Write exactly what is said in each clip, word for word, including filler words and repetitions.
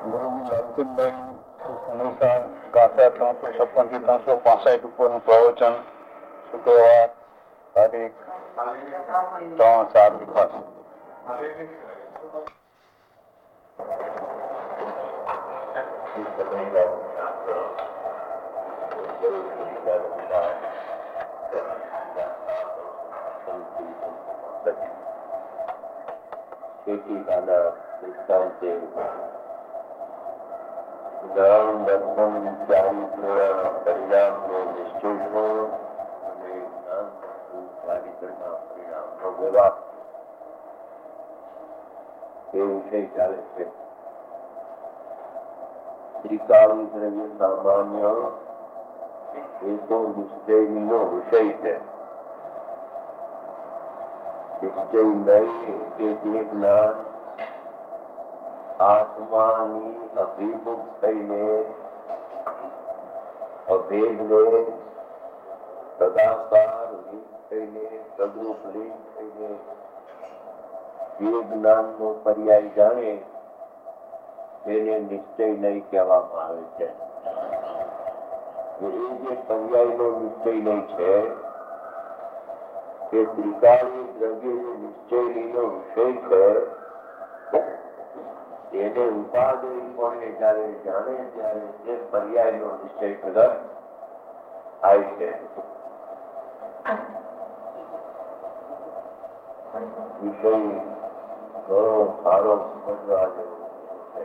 ગાથા ત્રણસો છપ્પન થી ત્રણસો પાસઠ ઉપરનું પ્રવચન શુક્રવાર તારીખ ત્રણ સાત ખાસ ખેતી કાંડા દૃષ્ટાંતે ગામ દર્શન ચારિત્ર પરિણામનો નિશ્ચય છો અને જ્ઞાન ચારિત્રના પરિણામનો વ્યવહાર એ વિષય ચાલે છે. ત્રિકાળી દ્રવ્ય સામાન્ય એ તો નિશ્ચયનો વિષય છે. નિશ્ચય નહીં કે તે જ્ઞાન આત્માની અભિમુખ થઈને અભેદને સદાકાર લીન થઈને સદરૂપ લીન થઈને જે જ્ઞાનનો પર્યાય જાણે તેને નિશ્ચય નહીં કહેવામાં આવે છે. એ જે પર્યાયનો નિશ્ચય નહીં છે કે ત્રિકાળી દ્રવ્ય નિશ્ચયનો વિષય છે એને ઉપાદેય પણ જયારે જાણે ત્યારે તે પર્યાયનો નિશ્ચય પ્રગટ થાય છે. વિષય ઘણો સારો સમજવા જેવો છે.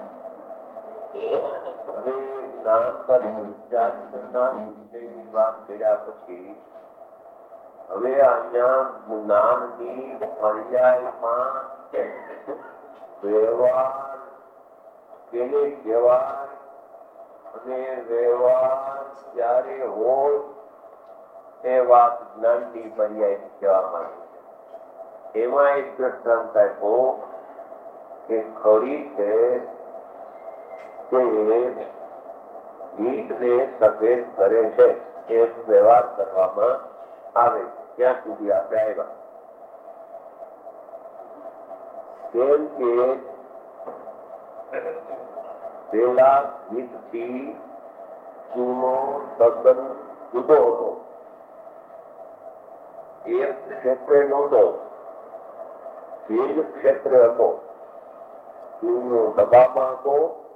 હવે જ્ઞાન પર વિચારના વિષયની વાત કર્યા પછી હવે અહીંયા જ્ઞાનની પર્યાયમાં વ્યવહાર કેને કહેવાય અને વ્યવહાર ક્યારે હોય એ વાત જ્ઞાનની પર્યાય કહેવામાં આવે છે. એમાં એક દ્રષ્ટાંત આપ્યો કે ખરી છે તે ઈંટને સફેદ કરે છે એ વ્યવહાર કરવામાં આવે. ત્યાં સુધી આપણે આવ્યા. કેમ કે પેલા ગીતથી ચૂનો તદ્દન જુદો હતો. એક ક્ષેત્રે નહોતો, ભેજ ક્ષેત્ર હતો. ચૂનો ડબ્બામાં હતો,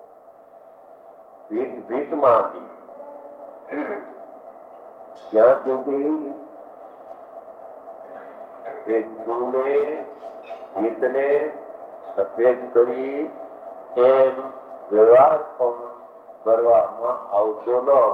ભીત ભીતમાં હતી. ત્યાં સુધી એ ચૂને ભીતને સફેદ કરી એમ વ્યવહાર પણ કરવામાં આવતો ન હતો.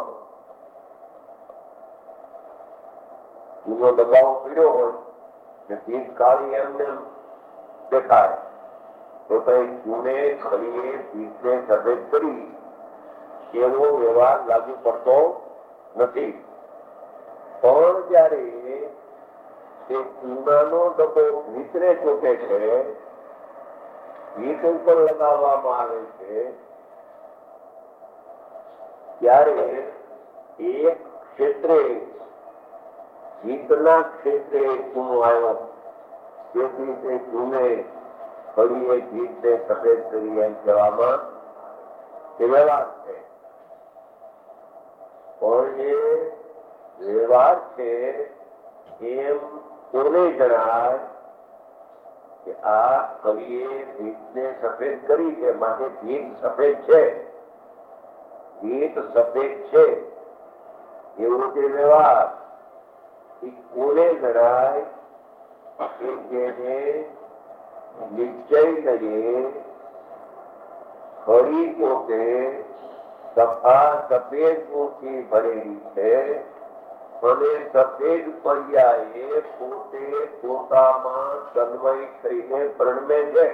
ચૂનો દબાવ પીડ્યો હોય ને ભીત કાળી એમને દેખાય તો કઈ ચૂને ખરીએ ભીતને સફેદ કરી એવો વ્યવહાર લાગુ પડતો નથી. પણ જયારે તે ચૂનાનો ડબ્બો ભીતને ચોટે છે, ભીત ઉપર લગાવવામાં આવે છે, ત્યારે એક ક્ષેત્રે ભીતના ક્ષેત્રે ચૂનો આવ્યો. તેથી તે ચૂને ફરીએ ભીતને સફેદ કરી એમ કહેવામાં એ વ્યવહાર છે. પણ એ વ્યવહાર છે એમ કોને જણાય કે આ કવિએ ભીતને સફેદ કરી છે માટે ભીત સફેદ છે, ભીત સફેદ છે એવો જે વ્યવહાર એ કોને જણાય કે જેને નિશ્ચય લઈએ ખરી પોતે સફા સફેદ મૂર્તિ ભરેલી છે અને સફેદ પર્યાય પોતે પોતામાં તન્મય થઈને પ્રણમે છે.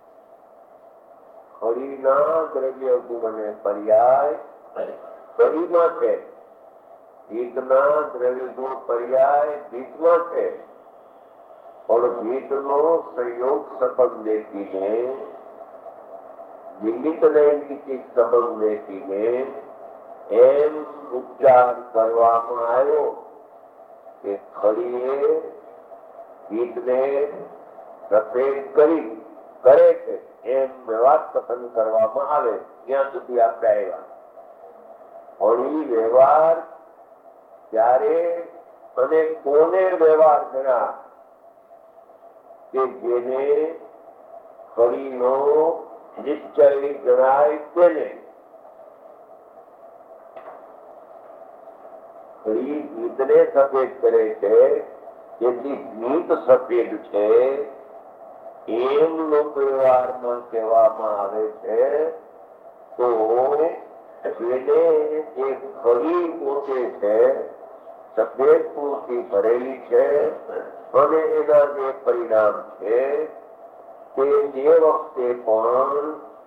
ખરીના દ્રવ્ય ગુણ પર્યાય ખરીમાં છે, ભીતના દ્રવ્ય ગુણ પર્યાય ભીતમાં છે. પણ ભીતનો સંયોગ સંબંધ દેખીને નિમિત્ત નૈમિતિક સંબંધ દેખીને એમ ઉપચાર કરવામાં આવ્યો કે ખરીએ ભીતને સફેદ કરી કરે છે એમ વ્યવહાર પસંદ કરવામાં આવે. ત્યાં સુધી આપણે આવ્યા. પણ એ વ્યવહાર ત્યારે અને કોને વ્યવહાર ગણા કે જેને હરિનો નિશ્ચય ગણાય તેને. હરિ ગીતને સફેદ કરે છે, જેથી ગીત સફેદ છે એમ લોક વ્યવહારમાં કહેવામાં આવે છે. તો જેને એક હરિ પોતે છે સફેદ પૂરથી ભરેલી છે અને એના જે પરિણામ છે તે જે વખતે પણ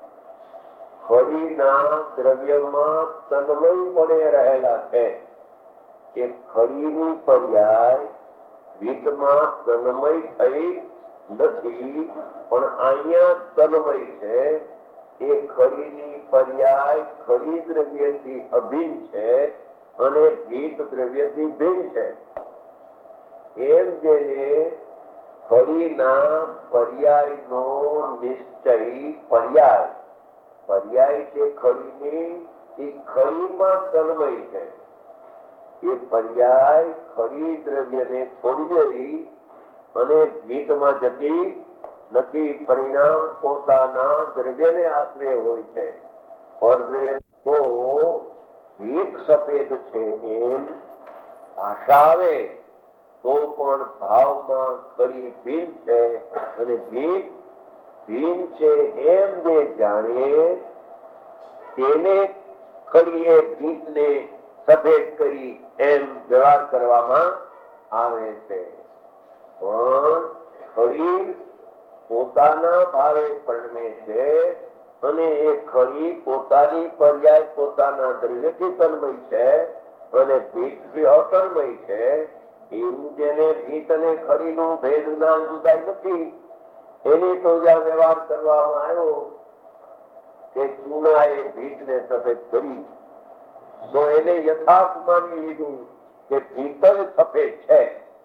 હરિના દ્રવ્યમાં તન્મય પડે રહેલા છે કે હરિની પર્યાય ગીતમાં તન્મય થઈ નથી, પણ અહીંયા તન્મય છે. એ ખરીની પર્યાય ખરી દ્રવ્યથી અભિન્ન છે અને ગીત દ્રવ્યથી ભિન્ન છે. એમ જેને ખરીના પર્યાયનો નિશ્ચય પર્યાય પર્યાય છે ખરીની, એ ખરીમાં તન્મય છે. એ પર્યાય ખરી દ્રવ્યને છોડી દઈ અને ગીતમાં જતી નથી. પરિણામ પોતાના દ્રવ્યને આશ્રય હોય છે. તો ગીત સફેદ છે એમ ભાષા આવે તો પણ ભાવમાં ખરી ભીન છે અને ગીત ભીન છે એમ જે જાણીએ તેને ખરી ગીતને સફેદ કરી એમ વ્યવહાર કરવામાં આવે છે. પણ ખરી પોતાના ભાવે પરિણમે છે અને એ ખરી પોતાની પર્યાય પોતાના દ્રવ્યથી તન્મય છે અને ભીતથી અતન્મય છે. એવું જેને ભીત અને ખરીનું ભેદ જ્ઞાન જુદાય નથી એની તો જ્યાં વ્યવહાર કરવામાં આવ્યો કે ચૂનાએ ભીતને સફેદ કરી તો એને યથાર્થ માની લીધું કે ભીત જ સફેદ છે.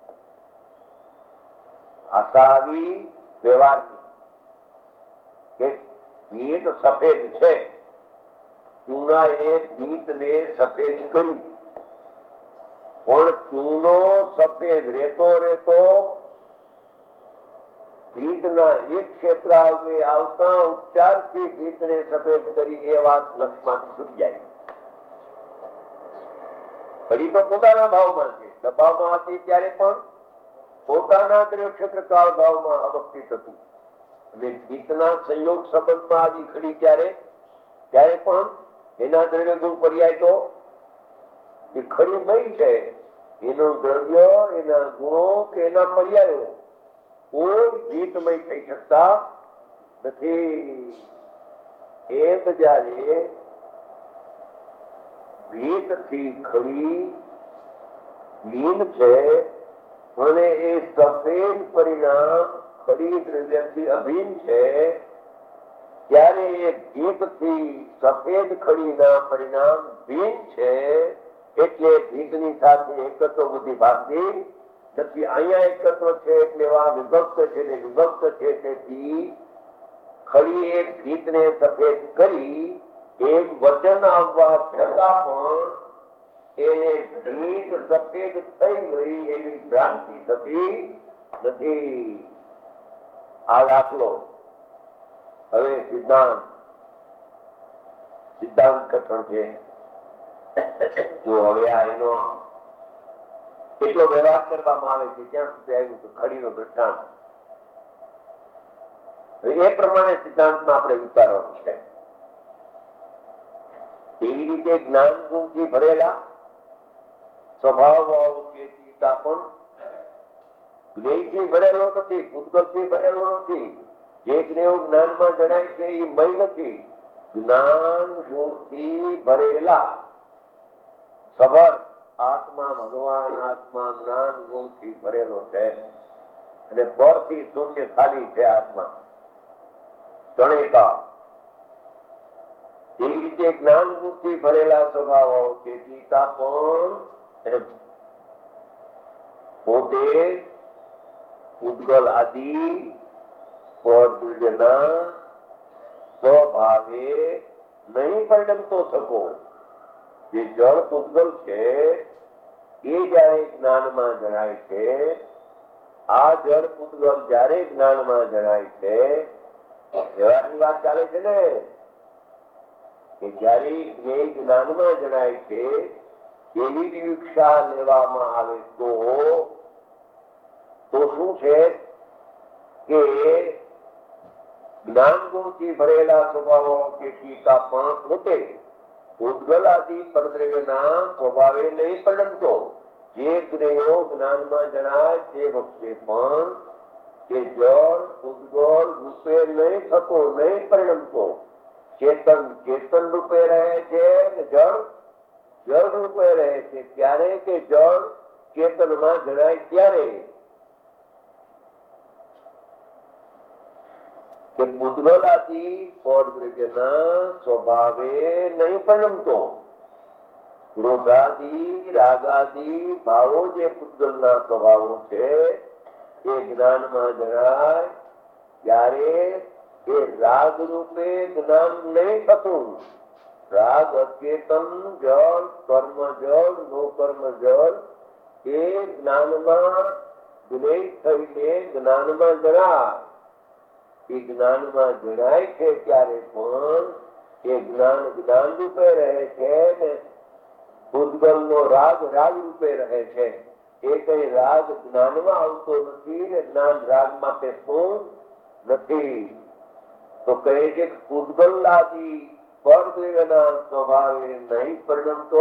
આશા આવી વ્યવહાર કે ભીત સફેદ છે. ચૂનાએ ભીતને સફેદ કરી, પણ ચૂનો સફેદ રહેતો રહેતો ભીતના એક ક્ષેત્ર આવતા ઉપચારથી ભીતને સફેદ કરી એ વાત લક્ષમાં છૂટી જાય. ફરી તો પોતાના ભાવમાં છે. દબાવમાં હતી ત્યારે પણ પોતાના દ્રવ્ય ક્ષેત્ર કાળ ભાવમાં અવસ્થિત હતું અને ભીતના સંયોગ સંબંધમાં આવી ખડી ત્યારે ત્યારે પણ એના દ્રવ્ય ગુણ પર્યાય તો એ ખરી નહીં છે. એનું દ્રવ્ય એના ગુણો કે એના પર્યાયો કોઈ ભીતમય થઈ શકતા નથી. એક જયારે ભીત થી ખરી લીન છે અને એ સફેદ પરિણામ ખરી દ્રવ્યથી અભિન્ન છે ત્યારે એ ભીત થી સફેદ ખડીના પરિણામ ભિન્ન છે. એટલે ભીતની સાથે એકત્વ બુદ્ધિ ભાગતી નથી. અહીંયા એકત્વ છે એટલે વિભક્ત છે ને વિભક્ત છે તેથી ખડી એ ભીતને સફેદ કરી એક વચન આવવા છતાં પણ એને ભીત સફેદ થઈ ગઈ એવી ભ્રાંતિ થતી નથી. આ દાખલો હવે સિદ્ધાંત સિદ્ધાંત કથન છે. જો હવે આ એનો કેટલો વ્યવહાર કરવામાં આવે છે ત્યાં સુધી આવ્યું તો ખડીનો દ્રષ્ટાંત એ પ્રમાણે સિદ્ધાંતમાં આપણે વિચારવાનું છે. એવી રીતે જ્ઞાન ગુણથી ભરેલા સ્વભાવ પણ જ્ઞેયથી ભરેલો નથી, ઉદ્ગતથી ભરેલો નથી. જે જ્ઞેય જ્ઞાનમાં જણાય છે એ મય નથી. જ્ઞાન ગુણથી ભરેલા સબર આત્મા ભગવાન આત્મા જ્ઞાન ગુણથી ભરેલો છે અને પરથી શૂન્ય ખાલી છે આત્મા જણેતા. એવી રીતે જ્ઞાન ગુણથી ભરેલા સ્વભાવો છે ગીતા પણ પોતે ઉદ્ગલ આદિ સ્વભાવે નહીં પરિણમતો થકો. જે જળ પૂતગલ છે એ જયારે જ્ઞાનમાં જણાય છે, આ જળ પૂતગલ જયારે જ્ઞાનમાં જણાય છે, વ્યવહારની વાત ચાલે છે ને, કે જયારે જ્ઞેય જ્ઞાનમાં જણાય છે એવી દીક્ષા લેવામાં આવે તો તો શું છે કે જ્ઞાન ગુણથી ભરેલા સ્વભાવો કે ટીકા પણ પોતે ઉદ્ગલ આદિ પરદ્રવ્યના સ્વભાવે નહીં પરિણમતો. જે જ્ઞેયો જ્ઞાનમાં જણાય તે વખતે પણ કે જળ ઉદ્ગલ રૂપે નહીં થતો, નહીં પરિણમતો. ચેતન ચેતન રૂપે રહે છે, જળ જળ રૂપે રહે છે. ત્યારે કે જળ ચેતનમાં જણાય ત્યારે કે મુદ્ગલાથી પરદ્રવ્યના સ્વભાવે નહીં પરિણમતો. ક્રોધાદી રાગાદી ભાવો જે પૂતગલના સ્વભાવો છે એ જ્ઞાનમાં જણાય ત્યારે એ રાગ રૂપે જ્ઞાન નહીં થતું. રાગ અચેતન જળ, કર્મ જળ, નો કર્મ જળ એ જ્ઞાનમાં જ્ઞેય થઈને જ્ઞાનમાં જણાય. એ જ્ઞાનમાં જણાય છે ત્યારે પણ એ જ્ઞાન જ્ઞાન રૂપે રહે છે ને પૂતગલ નો રાગ રાગ રૂપે રહે છે. એ કઈ રાગ જ્ઞાનમાં આવતો નથી ને જ્ઞાન રાગ માટે શું નથી. તો કહે છે કે પૂતગલ આદિ પરદ્રવ્યના સ્વભાવે નહીં પરિણમતો,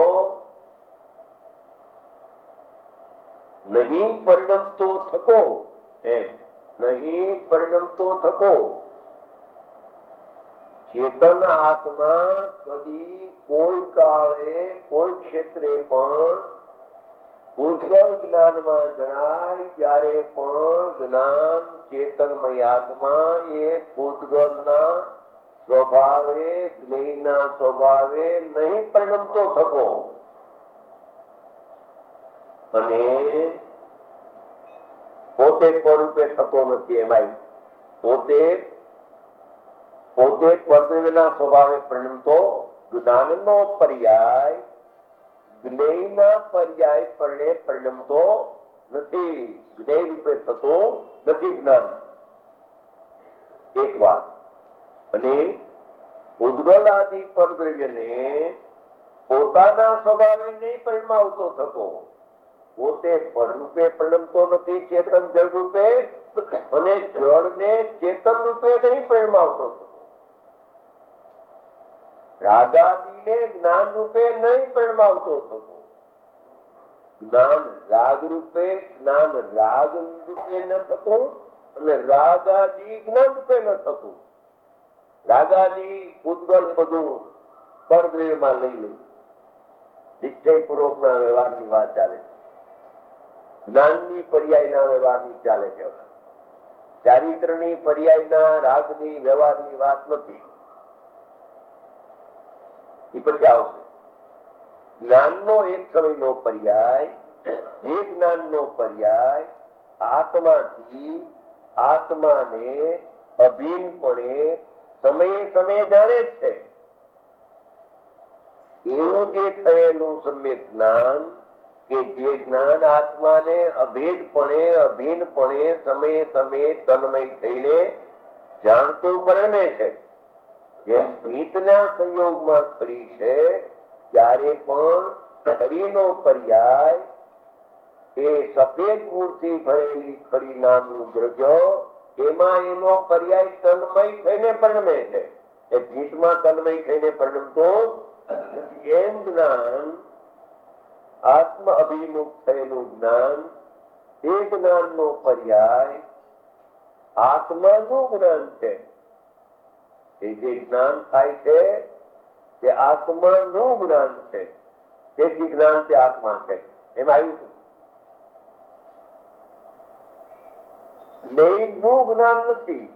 નહીં પરિણમતો થકો. એમ નહીં પરિણમતો થકો. ચેતન આત્મા કદી કોઈ કાળે કોઈ ક્ષેત્રે પણ પૂતગલ જ્ઞાનમાં જણાય ત્યારે પણ જ્ઞાન ચેતનમય આત્મા એ પૂતગલના સ્વભાવે જ્ઞેયના સ્વભાવે નહીં પરિણમતો થકો. અને પોતે સ્વરૂપે થતો નથી. એમાં પોતે પોતે પરદ્રવ્યના સ્વભાવે પરિણમતો જ્ઞાનનો પર્યાય જ્ઞેયના પર્યાય પરણે પરિણમતો નથી. જ્ઞેય રૂપે થતો નથી જ્ઞાન. એક વાત. અને ઉદ્ગલ આદિ પરદ્રવ્યને પોતાના સ્વભાવે નહીં પરિણમાવતો થતો. પોતે પરરૂપે પરિણમતો નથી ચેતન જળ રૂપે, અને જળને ચેતન રૂપે નહીં પરિણમાવતો થતો. રાગાદિને જ્ઞાન રૂપે નહીં પરિણમાવતો થતો. જ્ઞાન રાગ રૂપે જ્ઞાન રાગ રૂપે ન થતું અને રાગાદિ જ્ઞાન રૂપે ન થતું. રાગાદિ પૂતગલ બધું પરદ્રવ્યમાં લઈ લે. નિશ્ચયપૂર્વક ના વ્યવહારની વાત ચાલે છે. જ્ઞાનની પર્યાયના વ્યવહારની ચાલે છે. ચારિત્રની પર્યાયના રાગની વ્યવહારની વાત નથી. એ પછી આવશે. જ્ઞાનનો એક સમયનો પર્યાય, જે જ્ઞાનનો પર્યાય આત્માથી આત્માને અભિન્નપણે સમયે સમયે જાણે છે. એવું જે થયેલું સમ્યક જ્ઞાન કે જે જ્ઞાન આત્માને અભેદપણે અભિન્નપણે સમયે સમયે તન્મય થઈને જાણતું પરિણમે છે. જેમ પ્રીતના સંયોગમાં ખરી છે ત્યારે પણ ખરીનો પર્યાય એ સફેદ મૂર્તિ ભરેલી ખરી નામનું દ્રવ્ય, એમાં એનો પર્યાય તન્મય થઈને પરિણમે છે. એ ભીતમાં તન્મય થઈને પરિણમતો એમ જ્ઞાન આત્મ અભિમુખ થયેલું જ્ઞાન, એ જ્ઞાનનો પર્યાય આત્માનું જ્ઞાન છે. એ જે જ્ઞાન થાય છે તે આત્માનું જ્ઞાન છે. તેથી જ્ઞાન તે આત્મા છે. એમાં આવ્યું છે. જ્ઞેયનું જ્ઞાન નથી.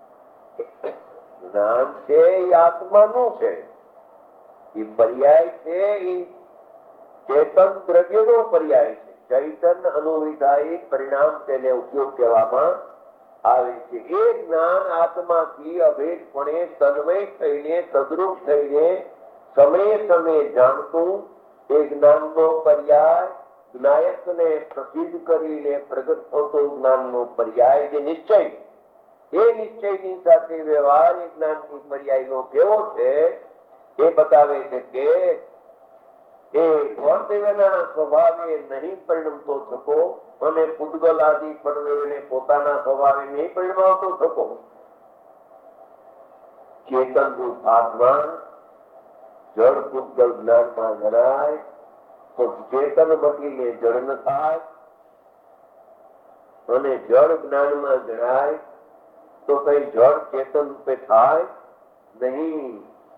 જ્ઞાન છે એ આત્માનું છે. એ પર્યાય છે એ ચેતન દ્રવ્યનો પર્યાય છે. ચૈતન અનુવિધાયી પરિણામ તેને ઉપયોગ કહેવામાં આવે છે. એ જ્ઞાન આત્માથી અભેદપણે તન્મય થઈને તદ્રુપ થઈને સમયે સમયે જાણતું એ જ્ઞાનનો પર્યાય જ્ઞાયકને પ્રસિદ્ધ કરીને પ્રગટ થતો જ્ઞાનનો પર્યાય જે નિશ્ચય, એ નિશ્ચયની સાથે વ્યવહાર એ જ્ઞાનની પર્યાયનો કેવો છે એ બતાવે છે કે એ વર્તવ્યના સ્વભાવે નહીં પરિણમતો થકો અને પૂતગલ આદિ પરદેવને પોતાના સ્વભાવે નહીં પરિણમાવતો થકો. ચેતન રૂપ આત્મા જળ પૂતગલ જ્ઞાનમાં જણાય તો ચેતન મટીને જળ ન થાય, અને જળ જ્ઞાનમાં જણાય તો કઈ જળ ચેતન રૂપે થાય નહીં.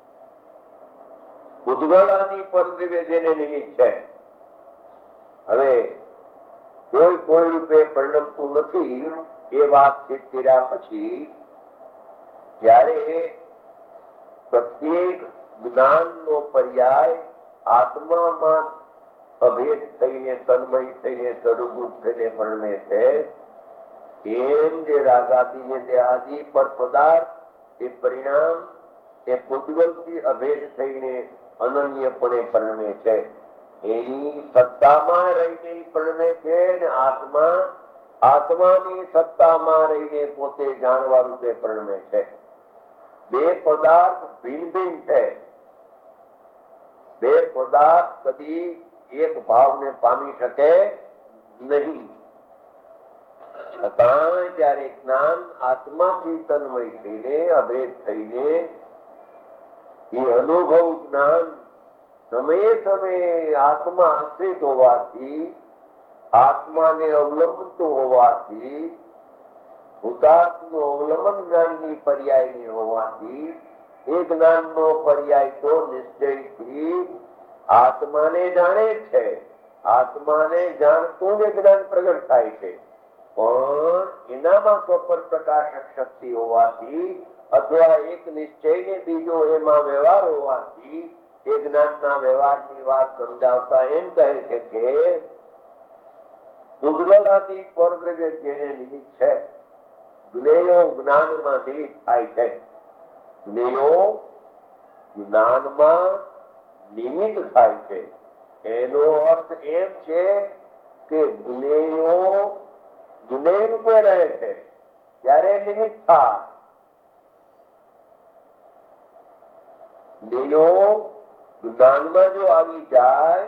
ઉદ્ગલાની પરદ્રવ્ય જેને નિમિત્ત છે, હવે કોઈ કોઈ રૂપે પરિણમતું નથી એ વાત કર્યા પછી જ્યારે પ્રત્યેક જ્ઞાન નો પર્યાય આત્મામાં અભેદ થઈને તન્મય થઈને સ્વરૂપ થઈને પરિણમે છે, એમ જે રાગાદી ને દેહાદી પર પદાર્થ એ પરિણામ એ પૂતગલથી અભેદ થઈને અનન્યપણે પરિણમે છે. એની સત્તામાં રહીને પરિણમે છે અને આત્મા આત્માની સત્તામાં રહીને પોતે જાણવા રૂપે પરિણમે છે. બે પદાર્થ ભિન્ન ભિન્ન છે. બે પદાર્થ કદી એક ભાવને પામી શકે નહીં. છતાં જયારે જ્ઞાન આત્માથી તન્મય થઈને અભેદ થઈને એ અનુભવ જ્ઞાન સમયે સમયે આત્મા આશ્રિત હોવાથી, આત્માને અવલંબતું હોવાથી, ભૂતાત્મનું અવલંબન જ્ઞાનની પર્યાયની હોવાથી એ જ્ઞાનનો પર્યાય તો નિશ્ચયથી આત્માને જાણે છે. આત્માને જાણતું જ જ્ઞાન પ્રગટ થાય છે, પણ એનામાં સ્વપર પ્રકાશક શક્તિ હોવાથી અથવા એક નિશ્ચય ને બીજો એમાં વ્યવહાર હોવાથી એ જ્ઞાનના વ્યવહારની વાત સમજાવતા એમ કહે છે કે ઉદ્ગલાદી પરદ્રવ્ય જેને નિમિત્ત છે, જ્ઞેયો જ્ઞાનમાં નિમિત્ત થાય છે. જ્ઞેયો જ્ઞાનમાં નિમિત્ત થાય છે. એનો અર્થ એમ છે કે જ્ઞેયો જ્ઞેય રૂપે રહે છે ત્યારે નિમિત્ત થાય. જ્ઞેયો જ્ઞાનમાં જો આવી જાય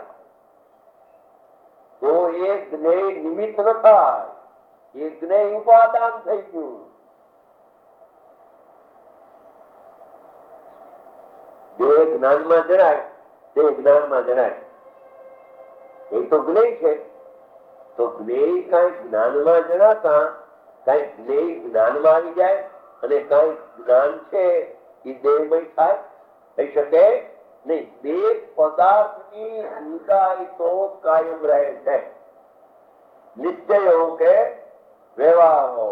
તો એ જ્ઞેય નિમિત્ત ન થાય, એ જ્ઞેય ઉપાદાન થઈ ગયું. જે જ્ઞાનમાં જણાય તે જ્ઞાનમાં જણાય, એ તો જ્ઞેય છે. તો જ્ઞેય કઈ જ્ઞાનમાં જણાતા કઈ જ્ઞેય જ્ઞાનમાં આવી જાય અને કઈ જ્ઞાન છે એ દેહમય થાય, થઈ શકે નહીં. બે પદાર્થની જુદાઈ તો કાયમ રહે છે, નિશ્ચય હો કે વ્યવહાર હો.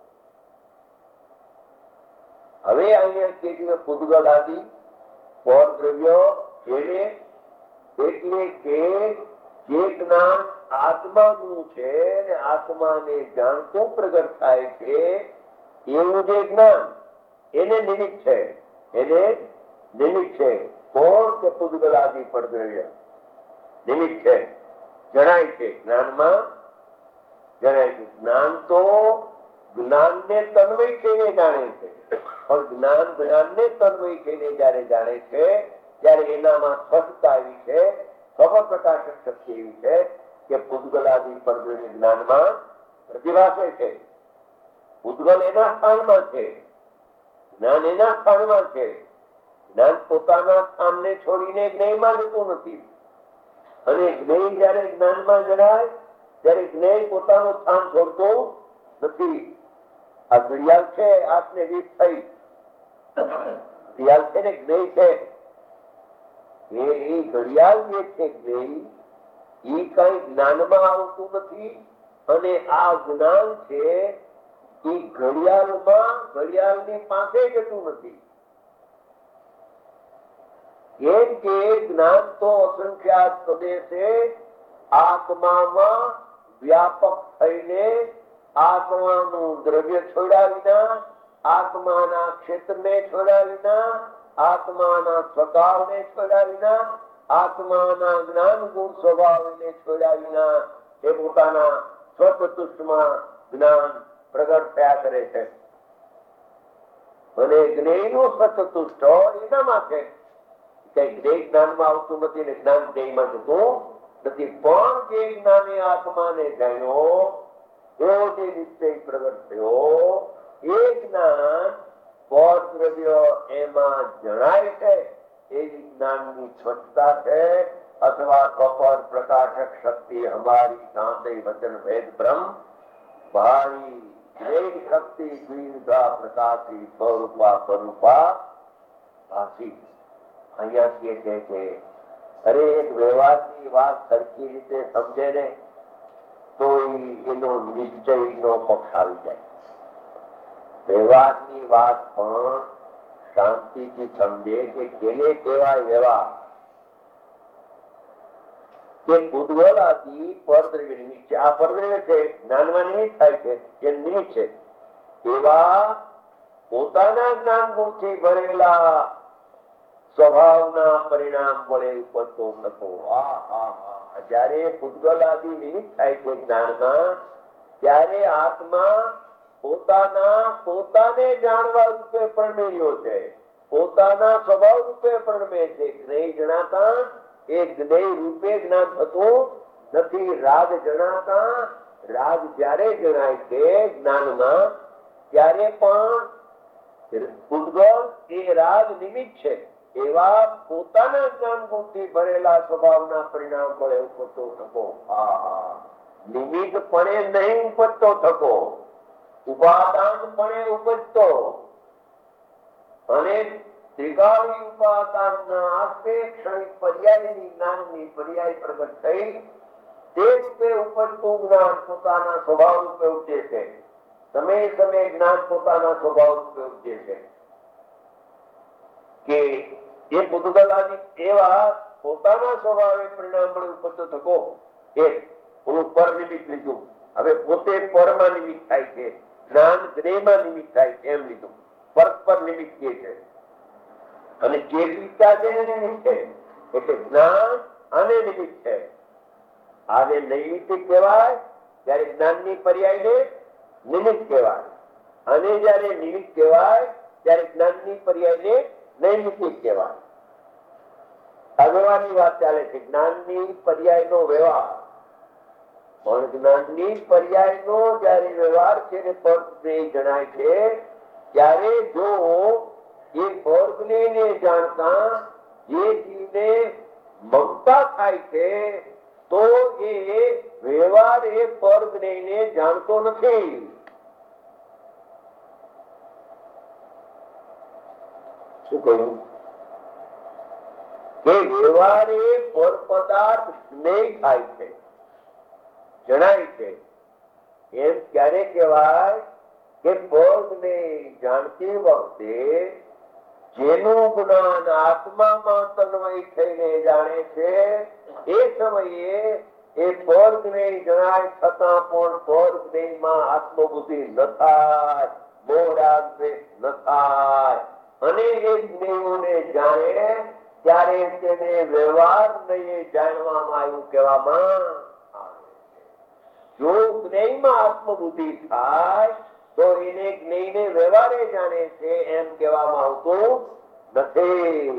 હવે અહીંયા કેટલી પૂતગલ આદિ પર દ્રવ્યો એને એટલે કે જે જ્ઞાન આત્માનું છે ને આત્માને જાણતું પ્રગટ થાય છે એવું જે જ્ઞાન એને નિમિત્ત છે, એને નિમિત્ત છે. કોણ કે પૂતગલ આદિ પર દ્રવ્ય નિમિત્ત છે, જણાય છે. જ્ઞાનમાં જણાય છે. જ્ઞાન તો જ્ઞાનને તન્મય થઈને જાણે છે, પણ જ્ઞાન જ્ઞાનને તન્મય થઈને જયારે જાણે છે ત્યારે એનામાં સ્પષ્ટતા આવી છે, ખબર પ્રકાશક શક્તિ એવી છે કે પૂતગલ આદિ પર જ્ઞાનમાં પ્રતિભાસે છે. પૂતગલ એના સ્થાનમાં છે, જ્ઞાન એના સ્થાનમાં છે. જ્ઞાન પોતાના સ્થાનને છોડીને જ્ઞેયમાં જતું નથી, અને જ્ઞેય જયારે જ્ઞાનમાં જણાય ત્યારે જ્ઞેય પોતાનું સ્થાન છોડતું નથી. આ ઘડિયાળ છે, આઠને વીસ થઈ, ઘડિયાળ છે ને જ્ઞેય છે. એ ઘડિયાળ જે છે જ્ઞેય એ કઈ જ્ઞાનમાં આવતું નથી, અને આ જ્ઞાન છે એ ઘડિયાળમાં ઘડિયાળની પાસે જતું નથી. કેમ કે જ્ઞાન તો અસંખ્યાત પ્રદેશે આત્મામાં વ્યાપક થઈને આત્માનું દ્રવ્ય છોડ્યા વિના, આત્માના ક્ષેત્રને છોડ્યા વિના, આત્માના સ્વભાવને છોડ્યા વિના, આત્માના જ્ઞાન ગુણ સ્વભાવને છોડ્યા વિના એ પોતાના સ્વચતુષ્ટમાં જ્ઞાન પ્રગટ થયા કરે છે. અને જ્ઞેયનું સ્વચતુષ્ટ એનામાં છે કે જ્ઞેય જ્ઞાનમાં આવતું નથી ને જ્ઞાન જ્ઞેયમાં જતું નથી. પણ જે જ્ઞાને આત્માને જાણ્યો, એવો જે નિશ્ચય પ્રગટ થયો, એ જ્ઞાન પર દ્રવ્ય એમાં જણાય છે. એ જ્ઞાનની સ્વચ્છતા છે. અથવા કપર પ્રકાશક શક્તિ હમારી શાંતિ વચન વેદ બ્રહ્મ ભારી જ્ઞેય શક્તિ દ્વિધા પ્રકાશી સ્વરૂપા સ્વરૂપા ભાષી. અહીંયા કે છે અરે એક વ્યવહારની વાત સરખી રીતે સમજે ને તો એનો નિશ્ચય નો પક્ષ આવી જાય. વ્યવહારની વાત પણ શાંતિથી સમજે કે કેને કેવા વ્યવહાર કે ભૂતગલ આદિ પરદ્રવ્ય નિમિત્ત છે. આ પરદ્રવ્ય છે જ્ઞાનમાં નિમિત્ત થાય છે, જે નિમિત્ત છે એવા પોતાના જ્ઞાન ગુણથી ભરેલા સ્વભાવના પરિણામ વડે ઉપજતો થતો. જયારે ભૂતગલ આદિ નિમિત્ત થાય છે જ્ઞાનમાં, ત્યારે આત્મા પોતાના પોતાને જાણવા રૂપે પરમેલ્યો છે, પોતાના સ્વભાવ રૂપે પરમે છે. જ્ઞેય જણાતા એ જ્ઞેય રૂપે જ્ઞાન થતું નથી. રાગ જણાતા રાગ જયારે જણાય છે જ્ઞાનમાં, ત્યારે પણ ભૂતગલ એ રાગ નિમિત્ત છે. એવા પોતાના જ્ઞાન ગુણથી ભરેલા સ્વભાવના પરિણામ વડે ઉપજતો થકો. નિમિત્ત પણે નહીં ઉપજતો થકો, ઉપાદાન પણે ઉપજતો. અને ત્રિકાળી ઉપાદાનના આસ્તે ક્ષણિક પર્યાયની જ્ઞાનની પર્યાય પ્રગટ થઈ તે રૂપે ઉપજતું જ્ઞાન પોતાના સ્વભાવ રૂપે ઉપજે છે. સમય સમય જ્ઞાન પોતાના સ્વભાવ રૂપે ઉપજે છે. કે એ ભૂતગલાની એવા પોતાના સ્વભાવે પરિણામ વડે ઉપજતો થકો. એ ઓલું પર નિમિત્ત લીધું. હવે પોતે પરમાં નિમિત્ત થાય છે, જ્ઞાન જ્ઞેયમાં નિમિત્ત થાય છે એમ લીધું. પરસ્પર નિમિત્ત કે છે. અને જે વિચાર છે એને નિમિત્ત છે એટલે જ્ઞાન અને નિમિત્ત છે. આને નૈમિત્તિક કહેવાય ત્યારે જ્ઞાનની પર્યાયને નિમિત્ત કહેવાય. અને જયારે નિમિત્ત કહેવાય ત્યારે જ્ઞાનની પર્યાયને નૈમિત્તિક કહેવાય. આ વ્યવહારની વાત ચાલે છે. જ્ઞાનની પર્યાયનો વ્યવહાર પણ જ્ઞાનની પર્યાયનો જયારે વ્યવહાર છે ને પદ જણાય છે, ત્યારે જો એ પદને જાણતા જે જીવને મમતા થાય છે તો એ વ્યવહાર એ પદને જાણતો નથી. શું કહ્યું કે વ્યવહાર એ પર પદાર્થ સ્નેહ થાય છે, જણાય છે. એમ ક્યારે કહેવાય કે પદને જાણતી વખતે જેનું જ્ઞાન આત્મામાં તન્મય થઈને જાણે છે, એ સમયે એ પદને જણાય છતાં પણ પદમાં આત્મબુદ્ધિ ન થાય, મોરાગ ન થાય. અને એ જ્ઞેયોને જાણે ત્યારે તેને વ્યવહાર નહીં જાણવામાં આવ્યું કહેવામાં આવે છે. જો જ્ઞેયમાં આત્મબુદ્ધિ થાય તો એને જ્ઞેયને વ્યવહારે જાણે છે એમ કહેવામાં આવતું નથી.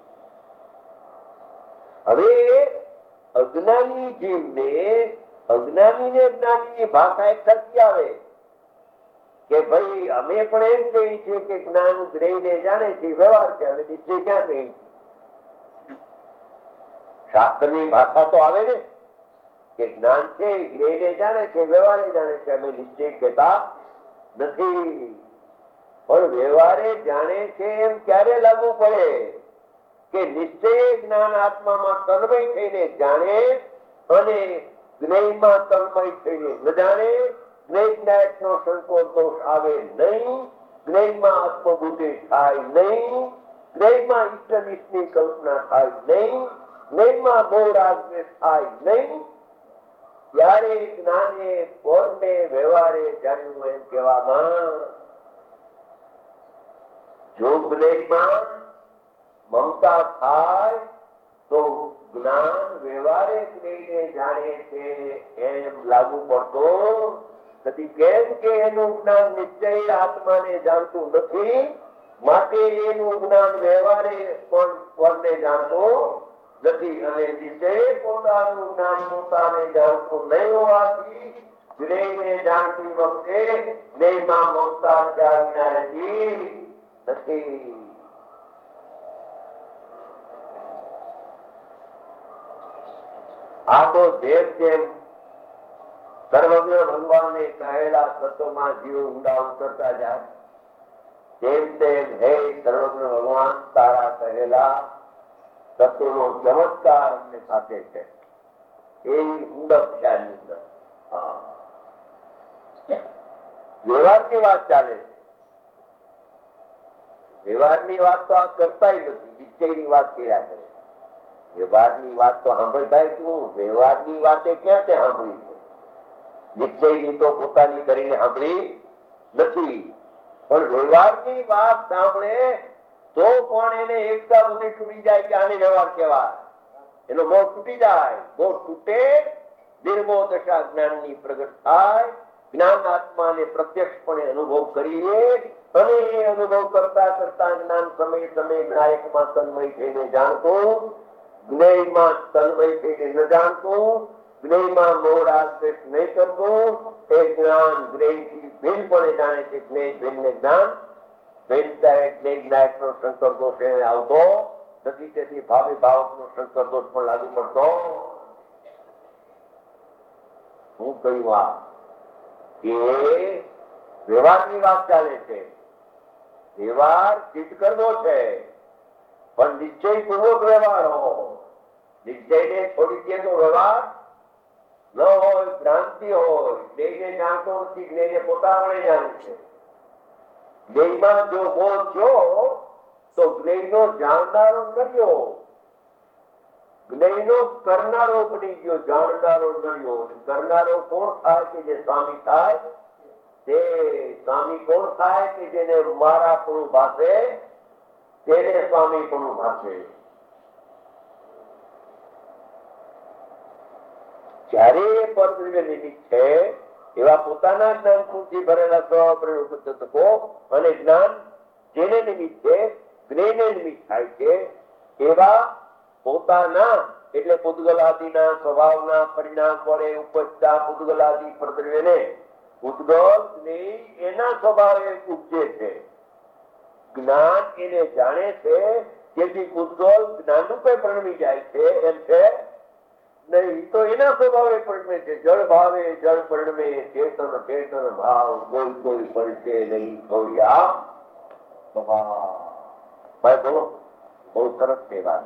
હવે અજ્ઞાની જીવને અજ્ઞાની ને જ્ઞાની ભાષા એક થતી આવે કે ભાઈ અમે પણ એમ કહીએ છીએ કે જ્ઞાન જ્ઞેયને જાણે છે, વ્યવહાર છે. હવે નિશ્ચય ક્યાં કહી? શાસ્ત્રની ભાષા તો આવે ને કે જ્ઞાન છે, જ્ઞેયને જાણે છે, વ્યવહારે જાણે છે. અમે નિશ્ચય કહેતા નથી. પણ વ્યવહારે જાણે છે એમ ક્યારે લાગુ પડે કે નિશ્ચય જ્ઞાન આત્મામાં તન્મય થઈને જાણે અને જ્ઞેયમાં તન્મય થઈને ન જાણે. જ્ઞેયનો સંકોચ દોષ આવે નહીં, જ્ઞેયમાં આત્મબુદ્ધિ થાય નહીં, જ્ઞેયમાં ઈષ્ટનિષ્ઠની કલ્પના થાય નહીં, જ્ઞેયમાં મોહ રાગ દ્વેષ થાય નહીં. ત્યારે જ્ઞાને કોને વ્યવહારે જાણ્યું એમ કહેવામાં જો જ્ઞાનમાં મમતા થાય તો જ્ઞાન વ્યવહારે જ્ઞાનને જાણે છે એમ લાગુ પડતો નથી. કેમ કે એનું જ્ઞાન નિશ્ચય આત્માને જાણતું નથી, માટે એનું જ્ઞાન વ્યવહારે પણ કોને જાણતો નથી. અને નિશ્ચય પોતાનું જ્ઞાન પોતાને જાણતું નહીં હોવાથી જ્ઞેયને જાણતી વખતે જ્ઞેયમાં મમતા જાણના રહેતી નથી. આ તો જેમ જેમ સર્વજ્ઞ ભગવાને કહેલા તત્વમાં જીવ ઊંડા ઉતરતા જાય તેમ તેમ હે સર્વજ્ઞ ભગવાન તારા કહેલા તત્વનો ચમત્કાર અમને સાથે છે એ ઊંડક ખ્યાલની અંદર વ્યવહારની વાત ચાલે છે. વ્યવહારની વાત તો આ કરતા નથી, નિશ્ચયની વાત કર્યા કરે. વ્યવહારની વાત તો સાંભળતા શું, વ્યવહારની વાતે ક્યાં તે સાંભળી છે, નિશ્ચયની તો પોતાની કરીને સાંભળી નથી. પણ વ્યવહારની વાત સાંભળે તો પણ એને એકતા સુધી તૂટી જાય કે આને વ્યવહાર કહેવાય, એનો મોહ તૂટી જાય. મોહ તૂટે નિર્મોહ દશા જ્ઞાનની પ્રગટ થાય, જ્ઞાન આત્માને પ્રત્યક્ષપણે અનુભવ કરીએ અને એ અનુભવ કરતા કરતા જ્ઞાન સમય સમય જ્ઞાયકમાં તન્મય થઈને જાણતું, જ્ઞેયમાં તન્મય થઈને ન જાણતું, જ્ઞેયમાં મોહ રાગ દ્વેષ નહીં કરતું, એ જ્ઞાન જ્ઞેયથી ભિન્નપણે જાણે છે. જ્ઞેય ભિન્ન જ્ઞાન ભિન્નતા જ્ઞેય જ્ઞાયકનો સંકર દોષ એને આવતો નથી, તેથી ભાવિ ભાવકનો સંકર દોષ પણ લાગુ પડતો. હું કહ્યું આ કે વ્યવહારની વાત ચાલે છે. વ્યવહાર ચિત્ત કરવો છે પણ નિશ્ચય પૂર્વક વ્યવહાર હોય. નિશ્ચયને છોડી દે તો વ્યવહાર ન હોય, ભ્રાંતિ હોય. જ્ઞેયને જાણતો નથી, જ્ઞેયને પોતાને જાણે છે. જ્ઞેયમાં જો મોહ થયો તો જ્ઞેયનો જાણનારો નર્યો, જ્ઞેયનો કરનારો બની ગયો, જાણનારો નર્યો. કરનારો કોણ થાય કે જે સ્વામી થાય? તે સ્વામી કોણ થાય કે જેને મારા પણ ભાષે, તેને સ્વામી પણ ભાષે. જયારે પરદ્રવ્ય નિમિત્ત છે એવા પોતાના જ્ઞાન થી ભરેલા સ્વપ્રકો અને જ્ઞાન જેને નિમિત્ત છે, જ્ઞેયને નિમિત્ત થાય છે એવા પોતાના એટલે પૂતગલાદિના સ્વભાવના પરિણામ વડે ઉપજતા પૂતગલાદિ પરદ્રવ્યને ઉદ્ગલ જ્ઞેય એના સ્વભાવે ઉપજે છે. જ્ઞાન એને જાણે છે, જેથી ઉદ્ગલ જ્ઞાન રૂપે પરિણમી જાય છે એમ છે નહીં. તો એના સ્વભાવે પરિણમે છે. જળ ભાવે જળ પરિણમે, ચેતન ચેતન ભાવ કોઈ કોઈ પડશે નહીં. થોડી ભાઈ બોલો, બહુ સરસ છે વાત.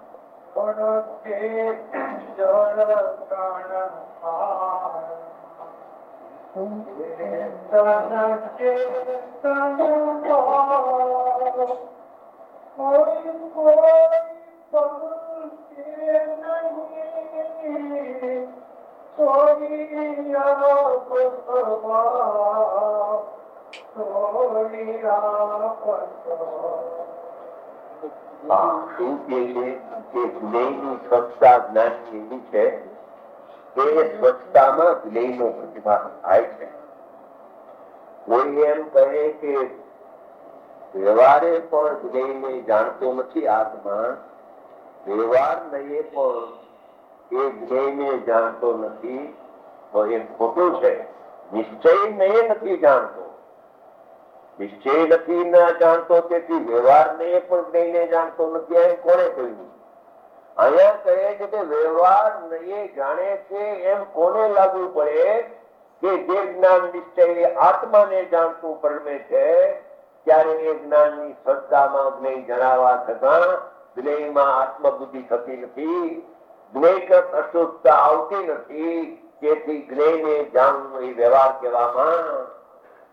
સ્વચ્છતા જ્ઞાનની છે એ સ્વચ્છતામાં જ્ઞેયનો પ્રતિભાસ થાય છે. કોઈ એમ કહે કે વ્યવહારે પણ જ્ઞેયને જાણતો નથી આત્મા, વ્યવહાર નહીં પણ એ જ્ઞેયને જાણતો નથી, તો એ ખોટું છે. નિશ્ચય નહીં નથી જાણતો, નિશ્ચય નથી ના જાણતો, તેથી વ્યવહાર ને પણ જ્ઞેયને જાણતો નથી. એમ કોને કહ્યું? અહીંયા કહે છે કે વ્યવહાર નહીં જાણે છે એમ કોને લાગુ પડે કે જે જ્ઞાન નિશ્ચય આત્માને જાણતું પરિણમે છે, ત્યારે એ જ્ઞાનની સત્તામાં જ્ઞેય જણાવવા છતાં જ્ઞેયમાં આત્મબુદ્ધિ થતી નથી, જ્ઞેયગત અશુદ્ધતા આવતી નથી. તેથી જ્ઞેયને જાણવું એ વ્યવહાર કહેવામાં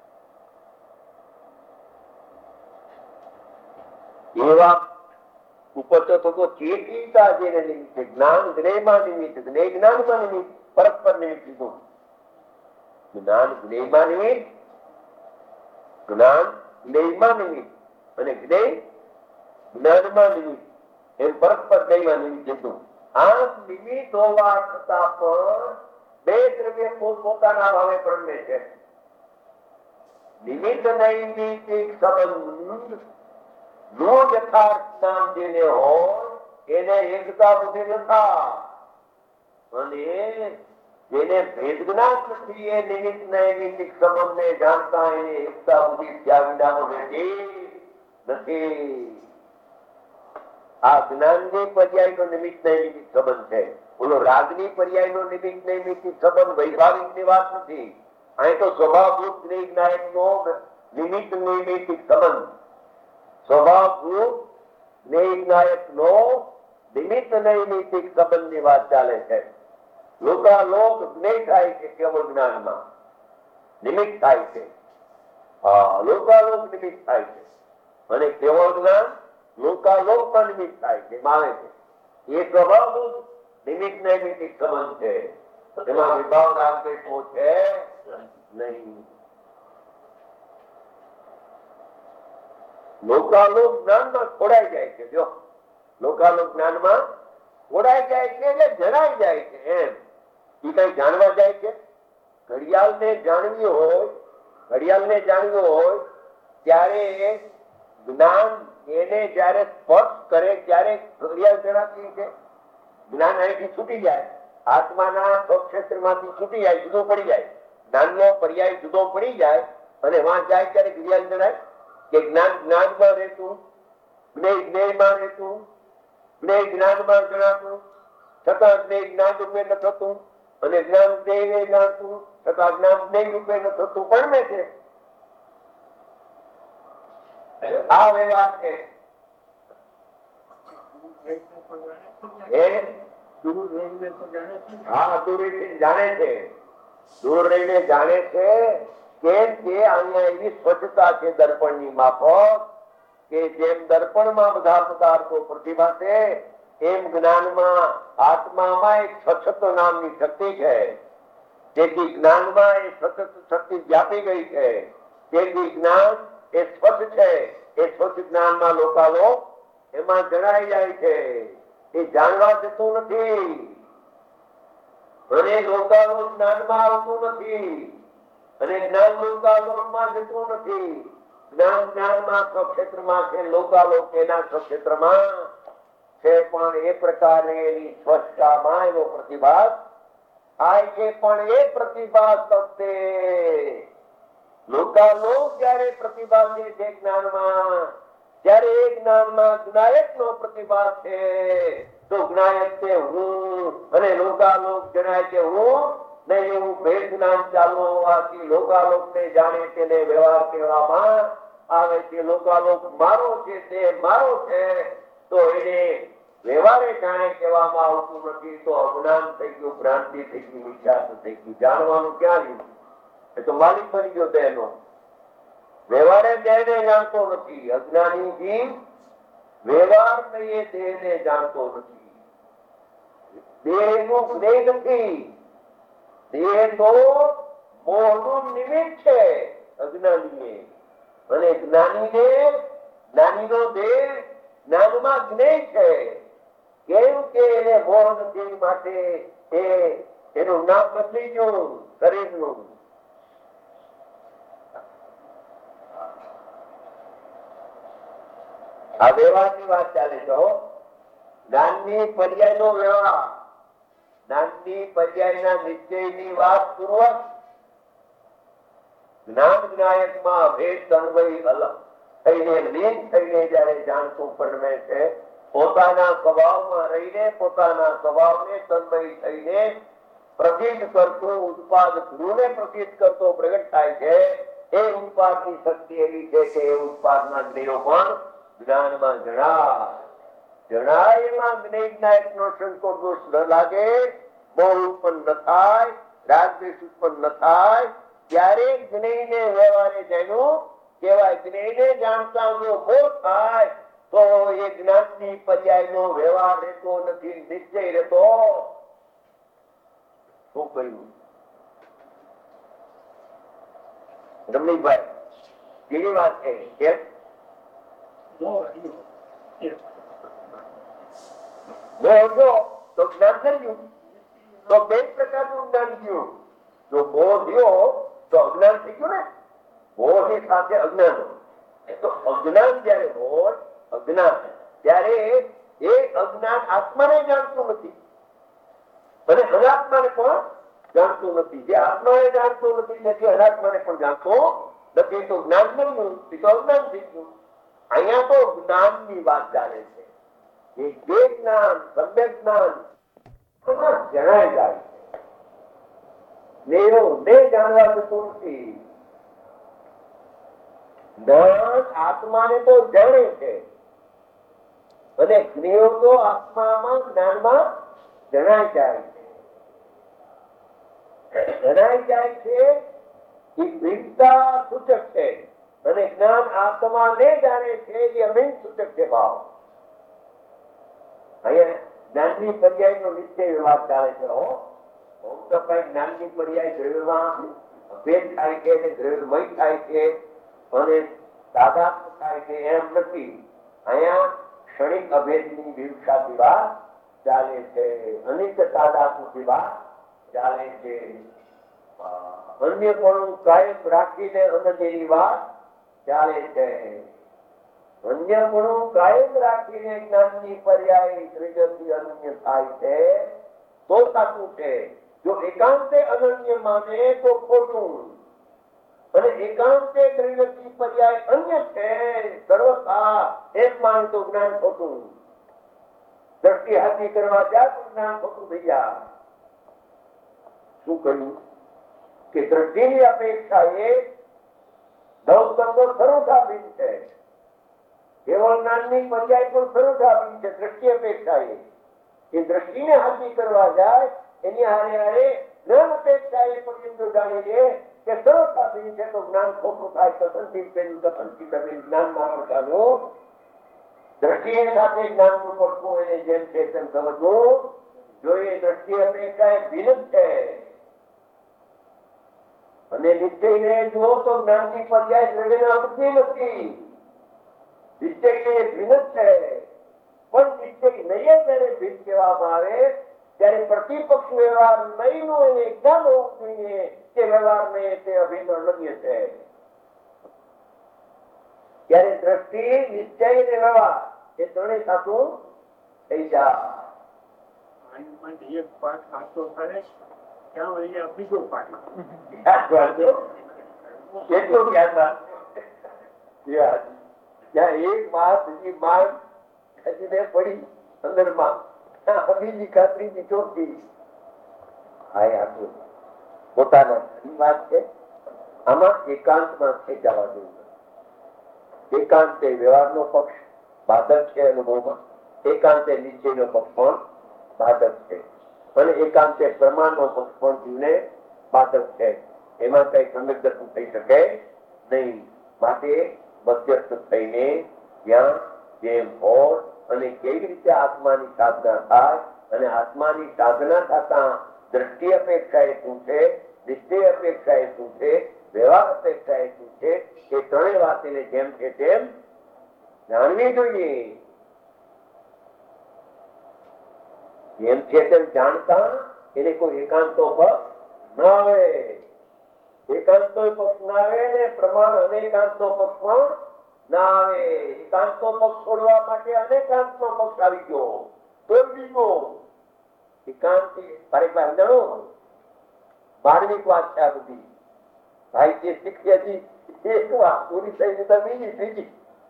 એવા ઉપરતો તો ચેતિકા જેને નિમિત્ત છે, જ્ઞાન જ્ઞેયમાં નિમિત્ત, જ્ઞેય જ્ઞાનમાં નિમિત્ત, પરસ્પર નિમિત્ત લીધું. જ્ઞાન જ્ઞેયમાં નિમિત્ત, જ્ઞાન જ્ઞેયમાં નિમિત્ત અને જ્ઞેય જ્ઞાનમાં નિમિત્ત, એમ પરસ્પર જ્ઞેયમાં નિમિત્ત લીધું. આ નિમિત્ત હોવા છતાં પણ બે દ્રવ્ય પોતપોતાના ભાવે પ્રણમે છે. નિમિત્ત નૈમિત્તિક સંબંધ નું યથાર્થ નામ જેને હોય એને એકતા બુદ્ધિ નથા, અને જેને ભેદ જ્ઞાન નથી એ નિમિત્ત નૈમિત્તિક સંબંધ ને જાણતા એને એકતા બુદ્ધિ થયા વિનાનો નથી. આ જ્ઞાનની પર્યાયનો નિમિત્ત નૈમિત્તિક સંબંધ છે. બોલો રાગની પર્યાયનો નિમિત્ત નૈમિત્તિક સંબંધ વૈભાવિક ની વાત નથી. અહીં તો સ્વભાવભૂત જ્ઞાયક નો નિમિત્ત નૈમિત્તિક સંબંધ, સ્વભાવભૂત જ્ઞાયક નો નિમિત્ત નૈમિત્તિક સંબંધ ની વાત ચાલે છે. લોકાલોક જ્ઞેય થાય છે કેવળ જ્ઞાનમાં, નિમિત્ત થાય છે. હા, લોકાલોક નિમિત્ત થાય છે અને કેવળ જ્ઞાન લોકાલોકમાં નિમિત્ત થાય છે, માને છે. એ સ્વભાવભૂત નિમિત્ત નૈમિત્તિક સંબંધ છે. એમાં વિભાવ રાગદ્વેષો છે નહીં. લોકાલોક જ્ઞાનમાં ખોડાઈ જાય છે. જો લોકાલોક જ્ઞાનમાં ખોડાઈ જાય છે એટલે જણાઈ જાય છે. એમ એ કઈ જાણવા જાય છે. ઘડિયાળ ને જાણવી હોય, ઘડિયાળ ને જાણવી હોય ત્યારે જ્ઞાન એને જયારે સ્પર્શ કરે ત્યારે ઘડિયાળ જણાતી છે. જ્ઞાન અહીંથી છૂટી જાય, આત્માના ક્ષેત્ર માંથી છૂટી જાય, જુદો પડી જાય, જ્ઞાનનો પર્યાય જુદો પડી જાય અને વાં જાય ત્યારે ઘડિયાળ જણાય કે જ્ઞાન જ્ઞાનમાં રહેતું, જ્ઞેય જ્ઞેયમાં રહેતું, જ્ઞેય જ્ઞાનમાં જણાતું છતાં જ્ઞેય જ્ઞાન રૂપે ન થતું, અને જ્ઞાન જ્ઞેયને જાણતું છતાં જ્ઞાન જ્ઞેય રૂપે ન થતું પણ છે. આ વ્યવહાર છે. હા, દૂર રહીને જાણે છે, દૂર રહીને જાણે છે. કેમ કે અહીંયા એવી સ્વચ્છતા છે દર્પણ ની માફક કે જેમ દર્પણમાં બધા પદાર્થો પ્રતિભાસે એમ જ્ઞાનમાં આત્મામાં એક સ્વચ્છત નામની શક્તિ છે. તેથી જ્ઞાનમાં એ સ્વચ્છત શક્તિ વ્યાપી ગઈ છે. તેથી જ્ઞાન એ સ્વચ્છ છે. એ સ્વચ્છ જ્ઞાનમાં લોકાલોક એમાં જણાઈ જાય છે. એ જાણવા જતું નથી અને લોકાલોક જ્ઞાનમાં આવતું નથી અને જ્ઞાન લોકાલોકમાં જતું નથી. જ્ઞાન જ્ઞાનમાં સ્વક્ષેત્રમાં છે, લોકાલોક એના સ્વક્ષેત્રમાં છે. પણ એ પ્રકારે એની સ્વચ્છતામાં એનો પ્રતિભાસ થાય છે. પણ એ પ્રતિભાસ વખતે લોકાલોક જયારે પ્રતિભાસે છે જ્ઞાનમાં, ત્યારે એ જ્ઞાનમાં જ્ઞાયક નો પ્રતિભાસ છે. તો જ્ઞાયક છે હું અને લોકાલોક જણાય છે હું નહીં. એવું ભેદ જ્ઞાન ચાલુ હોવાથી લોકાલોક ને જાણે તેને વ્યવહાર કહેવામાં આવે છે. લોકાલોક મારો છે, તે મારો છે, તો એને વ્યવહારે જાણે કહેવામાં આવતું નથી. તો અજ્ઞાન થઈ ગયું, ભ્રાંતિ થઈ ગઈ, મિથ્યાત્વ થઈ ગયું. જાણવાનું ક્યાં રહ્યું? એ તો માલિક બની ગયો તેનો. વ્યવહારે દેહને જાણતો નથી. અજ્ઞાની જીવ વ્યવહાર એ દેહને જાણતો નથી. દેહ નું જ્ઞેય નથી. દેહ તો મોહનું નિમિત્ત છે અજ્ઞાની. અને જ્ઞાનીને જ્ઞાનીનો દેહ જ્ઞાનમાં જ્ઞેય છે. કેમ કે એને મોહ નથી, માટે એ એનું નામ બદલી ગયું શરીરનું. આ વ્યવહારની વાત ચાલે છે. જ્ઞાનની પર્યાયનો વ્યવહાર, જ્ઞાનની પર્યાયના નિશ્ચયની વાત પૂર્વક જ્ઞાન જ્ઞાયકમાં ભેદ તન્વય અલગ થઈને લીન થઈને જયારે જાણતું પરમે છે, પોતાના સ્વભાવમાં રહીને પોતાના સ્વભાવને તન્વય થઈને પ્રતીત કરતો ઉત્પાદ ધ્રુવને પ્રતીત કરતો પ્રગટ થાય છે. એ ઉત્પાદની શક્તિ એવી છે કે એ ઉત્પાદના જ્ઞેયો પણ જ્ઞાનમાં જણાય. જણાય એમાં જ્ઞેય જ્ઞાયક નો સંકોચ દોષ ન લાગે, મોહ ઉત્પન્ન ન થાય, રાગદ્વેષ ઉત્પન્ન ન થાય, ત્યારે જ્ઞેયને વ્યવહારે જાણ્યું કહેવાય. જ્ઞેયને જાણતા જો મોહ થાય તો એ જ્ઞાનની પર્યાયનો વ્યવહાર રહેતો નથી, નિશ્ચય રહેતો. શું કહ્યું રમણીકભાઈ? કેવી વાત છે? કેમ તો જ્ઞાન થયું તો બે પ્રકારનું જ્ઞાન થયું. જો મોહ થયો તો અજ્ઞાન થઈ ગયું ને. મોહ ની સાથે અજ્ઞાન. તો અજ્ઞાન જયારે હોય, અજ્ઞાન ત્યારે એ અજ્ઞાન આત્માને જાણતું નથી અને અનાત્માને પણ જાણતું નથી. જે આત્માને જાણતું નથી તેથી અનાત્માને પણ જાણતો નથી. તો જ્ઞાન મળ્યું તો અજ્ઞાન થઈ ગયું. અહીંયા તો જ્ઞાન ની વાત ચાલે છે. એ જે જ્ઞાન સમ્યક જ્ઞાન જણાય જાય છે ને જાણવા જતું નથી. જ્ઞાન આત્માને તો જાણે છે અને જ્ઞેય તો આત્મામાં જ્ઞાનમાં જણાય જાય છે. જણાય જાય છે એ ભિન્નતા સૂચક છે અને જ્ઞાન આત્માને જાણે છે એ અભિન્ન સૂચક છે. ભાવ અહીંયા જ્ઞાનની પર્યાય નો નિશ્ચય વ્યવહાર ચાલે છે. જ્ઞાનની પર્યાય દ્રવ્યમાં ભેદ થાય છે, દ્રવ્યમય થાય છે અને તાદાત્મ્ય થાય છે એમ નથી. અહીંયા ક્ષણિક અભેદની વિવક્ષાથી વાત ચાલે છે, અનિત તાદાત્મ્યથી વાત ચાલે છે. અન્ય પણ કાયમ રાખીને અનન્યની વાત ચાલે છે. અન્ય ગુણો કાયમ રાખીને જ્ઞાનની પર્યાય ત્રિજ્યથી અનન્ય થાય છે તો સાચું છે. જો એકાંતે અનન્ય માને તો ખોટું અને એકાંતે ત્રિજ્યથી પર્યાય અન્ય છે સર્વથા એમ માને તો જ્ઞાન ખોટું. દ્રષ્ટિ હાથી કરવા જાય તો જ્ઞાન ખોટું થઈ જાય. શું કહ્યું કે દ્રષ્ટિની અપેક્ષા એ નવસ્કંદો સર્વથાભિન્ન છે. કેવળ જ્ઞાનની પર્યાય પણ સર્વથાભિન્ન છે. દ્રષ્ટિ અપેક્ષા એ દ્રષ્ટિને હાથી કરવા જાય એની હારે હારે જ્ઞાન અપેક્ષા એ પણ જો જાણી લે કે સર્વથાભિન્ન છે તો જ્ઞાન ખોટું થાય. કથનથી પેલું કથનથી પેલું જ્ઞાનમાં પડવાનું દ્રષ્ટિ સાથે જ્ઞાનનું પડવું એને જેમ છે તેમ સમજવું જોઈએ. દ્રષ્ટિ અપેક્ષા એ ભિન્ન છે અને નિશ્ચયને જુઓ તો જ્ઞાનની પર્યાય દ્રવ્યને અવધિ નથી. નિશ્ચય એ ભિન્ન છે પણ નિશ્ચય નહીં જયારે ભિન્ન કહેવામાં આવે ત્યારે પ્રતિપક્ષ વ્યવહાર નહીં નો એને જ્ઞાન હોવું જોઈએ કે વ્યવહાર નહીં તે અભિન્ન અનન્ય છે. ત્યારે દ્રષ્ટિ નિશ્ચય અને વ્યવહાર એ ત્રણેય સાચું થઈ જાય. એક પાઠ સાચો થાય ત્યાં બીજો પાઠ કેટલું જ્ઞાન ત્યાં એક માસ બીજી માસ ખસીને પડી અંદરમાં બીજી ખાતરી ચોથી પોતાના વાત છે. આમાં એકાંતમાં થઈ જવા જોઈએ. એકાંત એ વ્યવહારનો પક્ષ બાધક છે અનુભવમાં. એકાંત એ નિશ્ચયનો પક્ષ પણ બાધક છે અને એકાંત એ પ્રમાણનો પક્ષ પણ જીવને બાધક છે. એમાં કઈ સંદર્ભ થઈ શકે નહીં. માટે મધ્યસ્થ થઈને જ્યાં જેમ હોય અને કેવી રીતે આત્માની સાધના થાય અને આત્માની સાધના થતા દ્રષ્ટિ અપેક્ષા એ શું છે, નિશ્ચય અપેક્ષા એ શું છે, વ્યવહાર અપેક્ષા એ શું છે એ ત્રણેય વાત એને જેમ છે તેમ જાણવી જોઈએ. જેમ છે તેમ જાણતા એને કોઈ એકાંતો પક્ષ ના આવે. એકાંતો પક્ષ ના આવે ને પ્રમાણ અનેકાંતો પક્ષ પણ ના આવે. એકાંતો પક્ષ છોડવા માટે અનેકાંતનો પક્ષ આવી ગયો તો બીજો એકાંત તારે જાણો ધાર્મિક વાત છે. આ બધી ભાઈ જે શીખી હતી એક વાત પૂરી થઈ જતા બીજી ત્રીજી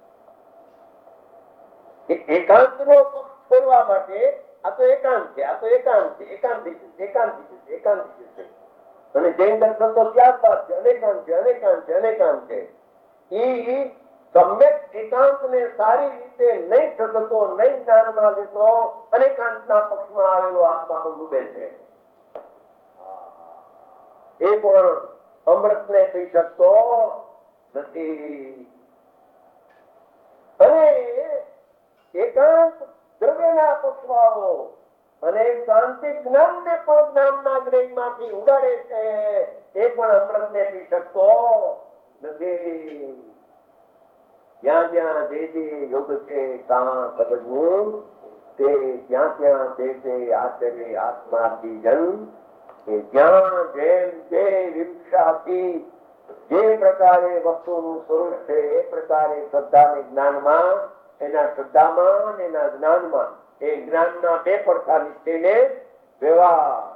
એકાંત નો પક્ષ છોડવા માટે આ તો એકાંત છે, આ તો એકાંત છે, એકાંતિક એકાંતિક એકાંતિક છે. અને જૈન દર્શન તો ત્યારબાદ છે, અનેકાંત છે, અનેકાંત છે, અનેકાંત છે. ઈ સમ્યક એકાંત ને સારી રીતે નહીં થતો નહીં જ્ઞાનમાં લેતો અનેકાંત ના પક્ષમાં આવેલો આત્મા ડૂબે છે. એ પણ અમૃત ને થઈ શકતો નથી. અને આવો અને શાંતિ જ્ઞાન ને પણ જ્ઞાનના જ્ઞાનમાંથી ઉડાડે છે. એ પણ અમૃત ને પી શકતો નથી. જ્યાં જ્યાં જે જે યોગ છે ત્યાં કદમું તે ત્યાં ત્યાં તે તે આચરે આત્માથી જન કે જ્યાં જેમ જે વિક્ષાથી જે પ્રકારે વસ્તુનું સ્વરૂપ છે એ પ્રકારે શ્રદ્ધા ને જ્ઞાનમાં એના શ્રદ્ધામાં એના જ્ઞાનમાં એ જ્ઞાનના બે પડખા નીચેને વ્યવહાર.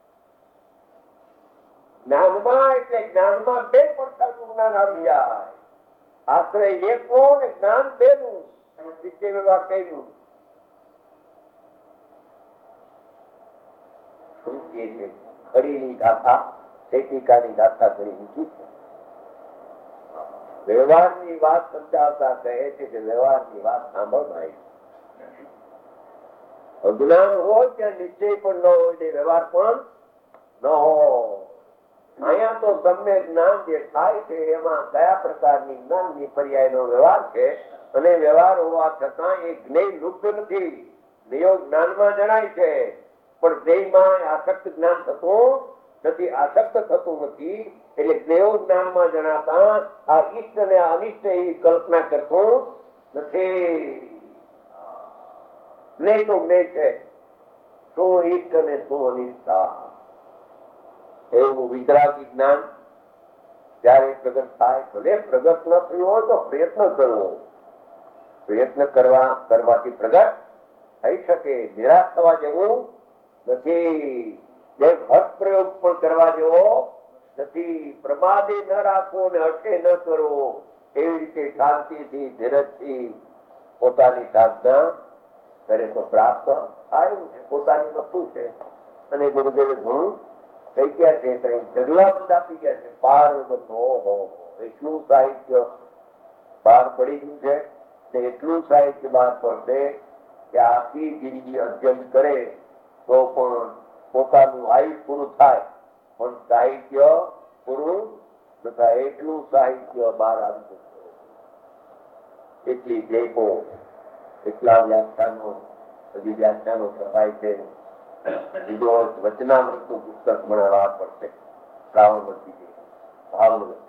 જ્ઞાનમાં એટલે જ્ઞાનમાં બે પડખાનું જ્ઞાન આવી જાય. આશ્રય એકનો ને જ્ઞાન બેનું નીચે વ્યવહાર કર્યું. ખડીની ગાથા શેતિકાની ગાથા કરી મૂકી છે. વ્યવહારની વાત સમજાવતા કહે છે કે વ્યવહારની વાત સાંભળવાય. અજ્ઞાન હોય ત્યાં નિશ્ચય પણ ન હોય ને વ્યવહાર પણ ન હોય. અહીંયા તો તમને જ્ઞાન જે થાય છે એમાં કયા પ્રકારની જ્ઞાનની પર્યાયનો વ્યવહાર છે અને વ્યવહાર હોવા છતાં એ જ્ઞેય લુપ્ત નથી. નિયો જ્ઞાનમાં જણાય છે પણ જ્ઞેયમાં આસક્ત જ્ઞાન થતું નથી, આસક્ત થતું નથી. એટલે જ્ઞેય જ્ઞાનમાં જણાતા આ ઈષ્ટ અને અનિષ્ટ એવી કલ્પના કરતું નથી. જ્ઞેય તો જ્ઞેય છે, શું ઈષ્ટ અને શું અનિષ્ટ. એવું વિતરાગી જ્ઞાન જયારે પ્રગટ થાય, ભલે પ્રગટ ન થયું હોય તો પ્રયત્ન કરવો. પ્રયત્ન કરવા કરવાથી પ્રગટ થઈ શકે. નિરાશ થવા જેવું નથી. જે હઠ પ્રયોગ પણ કરવા જેવો નથી. પ્રમાદે ન રાખવો ને હઠે ન કરવો. એવી રીતે શાંતિથી ધીરજથી પોતાની સાધના કરે તો પ્રાપ્ત થાય. પોતાની વસ્તુ છે અને ગુરુદેવે ઘણું કઈ ગયા છે, ઢગલા બધા આપી ગયા છે. પાર બધો એટલું સાહિત્ય બહાર પડી ગયું છે ને એટલું સાહિત્ય બહાર પડશે કે આખી જિંદગી અધ્યયન કરે તો પણ પોતાનું આયુષ પૂરું થાય પણ સાહિત્ય પૂરું તથા એટલું સાહિત્ય બહાર આવી જશે. એટલી લેખો, એટલા વ્યાખ્યાનો, બધી વ્યાખ્યાનો છપાય છે. બીજો વચનામૃતનું પુસ્તક બનાવવા પડશે. શ્રાવણવતી ભાવનગર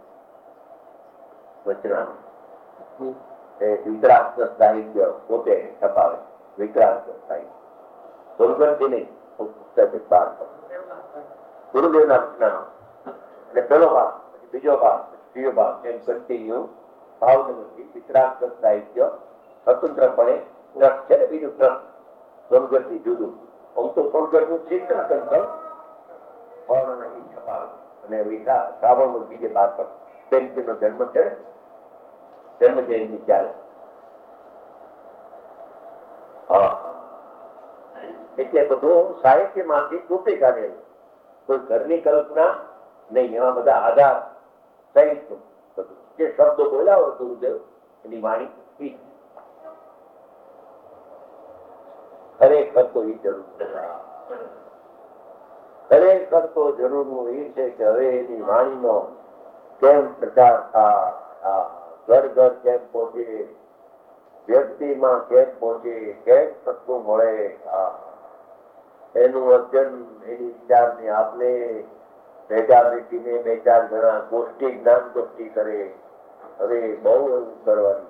વચનામૃત એ વિક્રાંત સાહિત્ય પોતે છપાવે. વિક્રાંત સાહિત્ય ગુરુગ્રંથિની પુસ્તક બહાર પડે. ગુરુદેવના વચનામૃત એટલે પેલો ભાગ, બીજો ભાગ, ત્રીજો ભાગ એમ કન્ટિન્યુ ભાવનગરથી વિક્રાંત સાહિત્ય સ્વતંત્રપણે ટ્રસ્ટ છે. બીજું ટ્રસ્ટ ગુરુગ્રંથથી જુદું. આમ તો સોલગઢનું ચિંતન કરતા પણ નહીં છપાવે અને વિધા શ્રાવણ બીજે બાદ પર પ્રેમજીનો જન્મ છે, જન્મ જયંતિ ચાલે. હા, એટલે બધું સાહિત્યમાંથી તૂટી કાઢેલું. કોઈ ઘરની કલ્પના નહીં. એમાં બધા આધાર સહિત બધું જે શબ્દો બોલ્યા હોય ગુરુદેવ એની વાણી ખરેખર તો એ જરૂર ખરેખર તો જરૂરનું એ છે કે હવે એની વાણીનો કેમ પ્રચાર થાય, ઘર ઘર કેમ પહોંચે, વ્યક્તિમાં કેમ પહોંચે, કેમ સત્તું મળે, એનું અધ્યયન એની વિચારની આપને ભેગા બેઠીને બે ચાર જણા ગોષ્ઠી જ્ઞાન ગોષ્ઠી કરે. હવે બહુ એવું કરવાની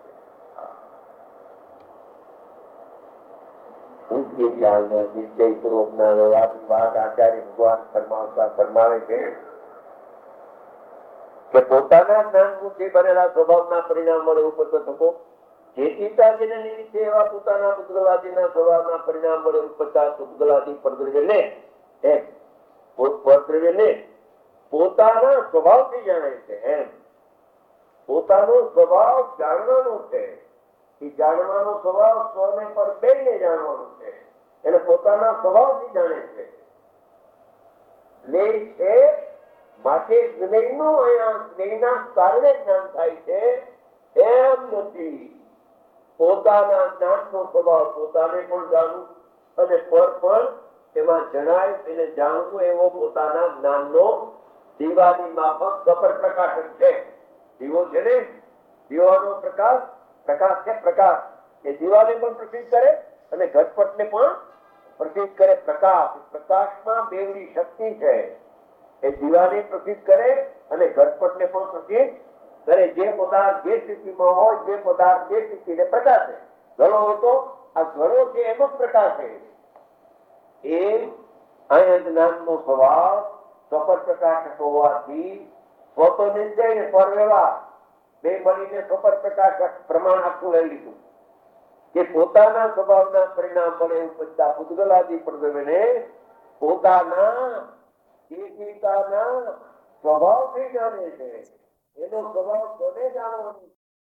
પોતાના જ્ઞાનથી બનેલા સ્વભાવના પરિણામ વડે ઉપજ થતો જેતીતાજીને નિમિત્તે એવા પોતાના પુદ્ગલાદિના સ્વભાવના પરિણામ વડે ઉપજતા પુદ્ગલાદિ પરદ્રવ્યને એમ પરદ્રવ્યને પોતાના સ્વભાવથી જાણે છે. એમ પોતાનો સ્વભાવ જાણવાનો છે. એ જાણવાનો સ્વભાવ સ્વને પર બેને જાણવાનો છે. એને પોતાના સ્વભાવથી જાણે છે. જ્ઞેય છે માટે જ્ઞેયનું અહીંયા જ્ઞેયના કારણે જ્ઞાન થાય છે એમ નથી. પોતાના જ્ઞાનનો સ્વભાવ પોતાને પણ જાણવું અને પર પણ એમાં જણાય એને જાણવું એવો પોતાના જ્ઞાનનો દીવાની માફક સફર પ્રકાશન છે. દીવો છે ને, દીવાનો પ્રકાશ પ્રકાશ છે. પ્રકાશ એ દીવાને પણ પ્રસિદ્ધ કરે અને ઘટપટને પણ પ્રસિદ્ધ કરે પ્રકાશ. પ્રકાશમાં બેવડી શક્તિ છે. એ દીવાને પ્રસિદ્ધ કરે અને ઘટપટને પણ પ્રસિદ્ધ કરે. જે પદાર્થ જે સ્થિતિમાં હોય તે પદાર્થ જે સ્થિતિને પ્રકાશે. ઘડો હતો, આ ઘડો છે એનો પ્રકાશે. એ અહીંયા જ્ઞાનનો સ્વભાવ સ્વપર પ્રકાશક હોવાથી સ્વતો નિશ્ચય ને પરવ્યવહાર બે મળીને સ્વપર પ્રકાશક પ્રમાણ આખું લઈ લીધું કે પોતાના સ્વભાવના પરિણામ મળે ઉપજતા પૂતગલાદી પ્રદેવને પોતાના એકીતાના સ્વભાવથી જાણે છે. એનો સ્વભાવ કોને જાણવાનો?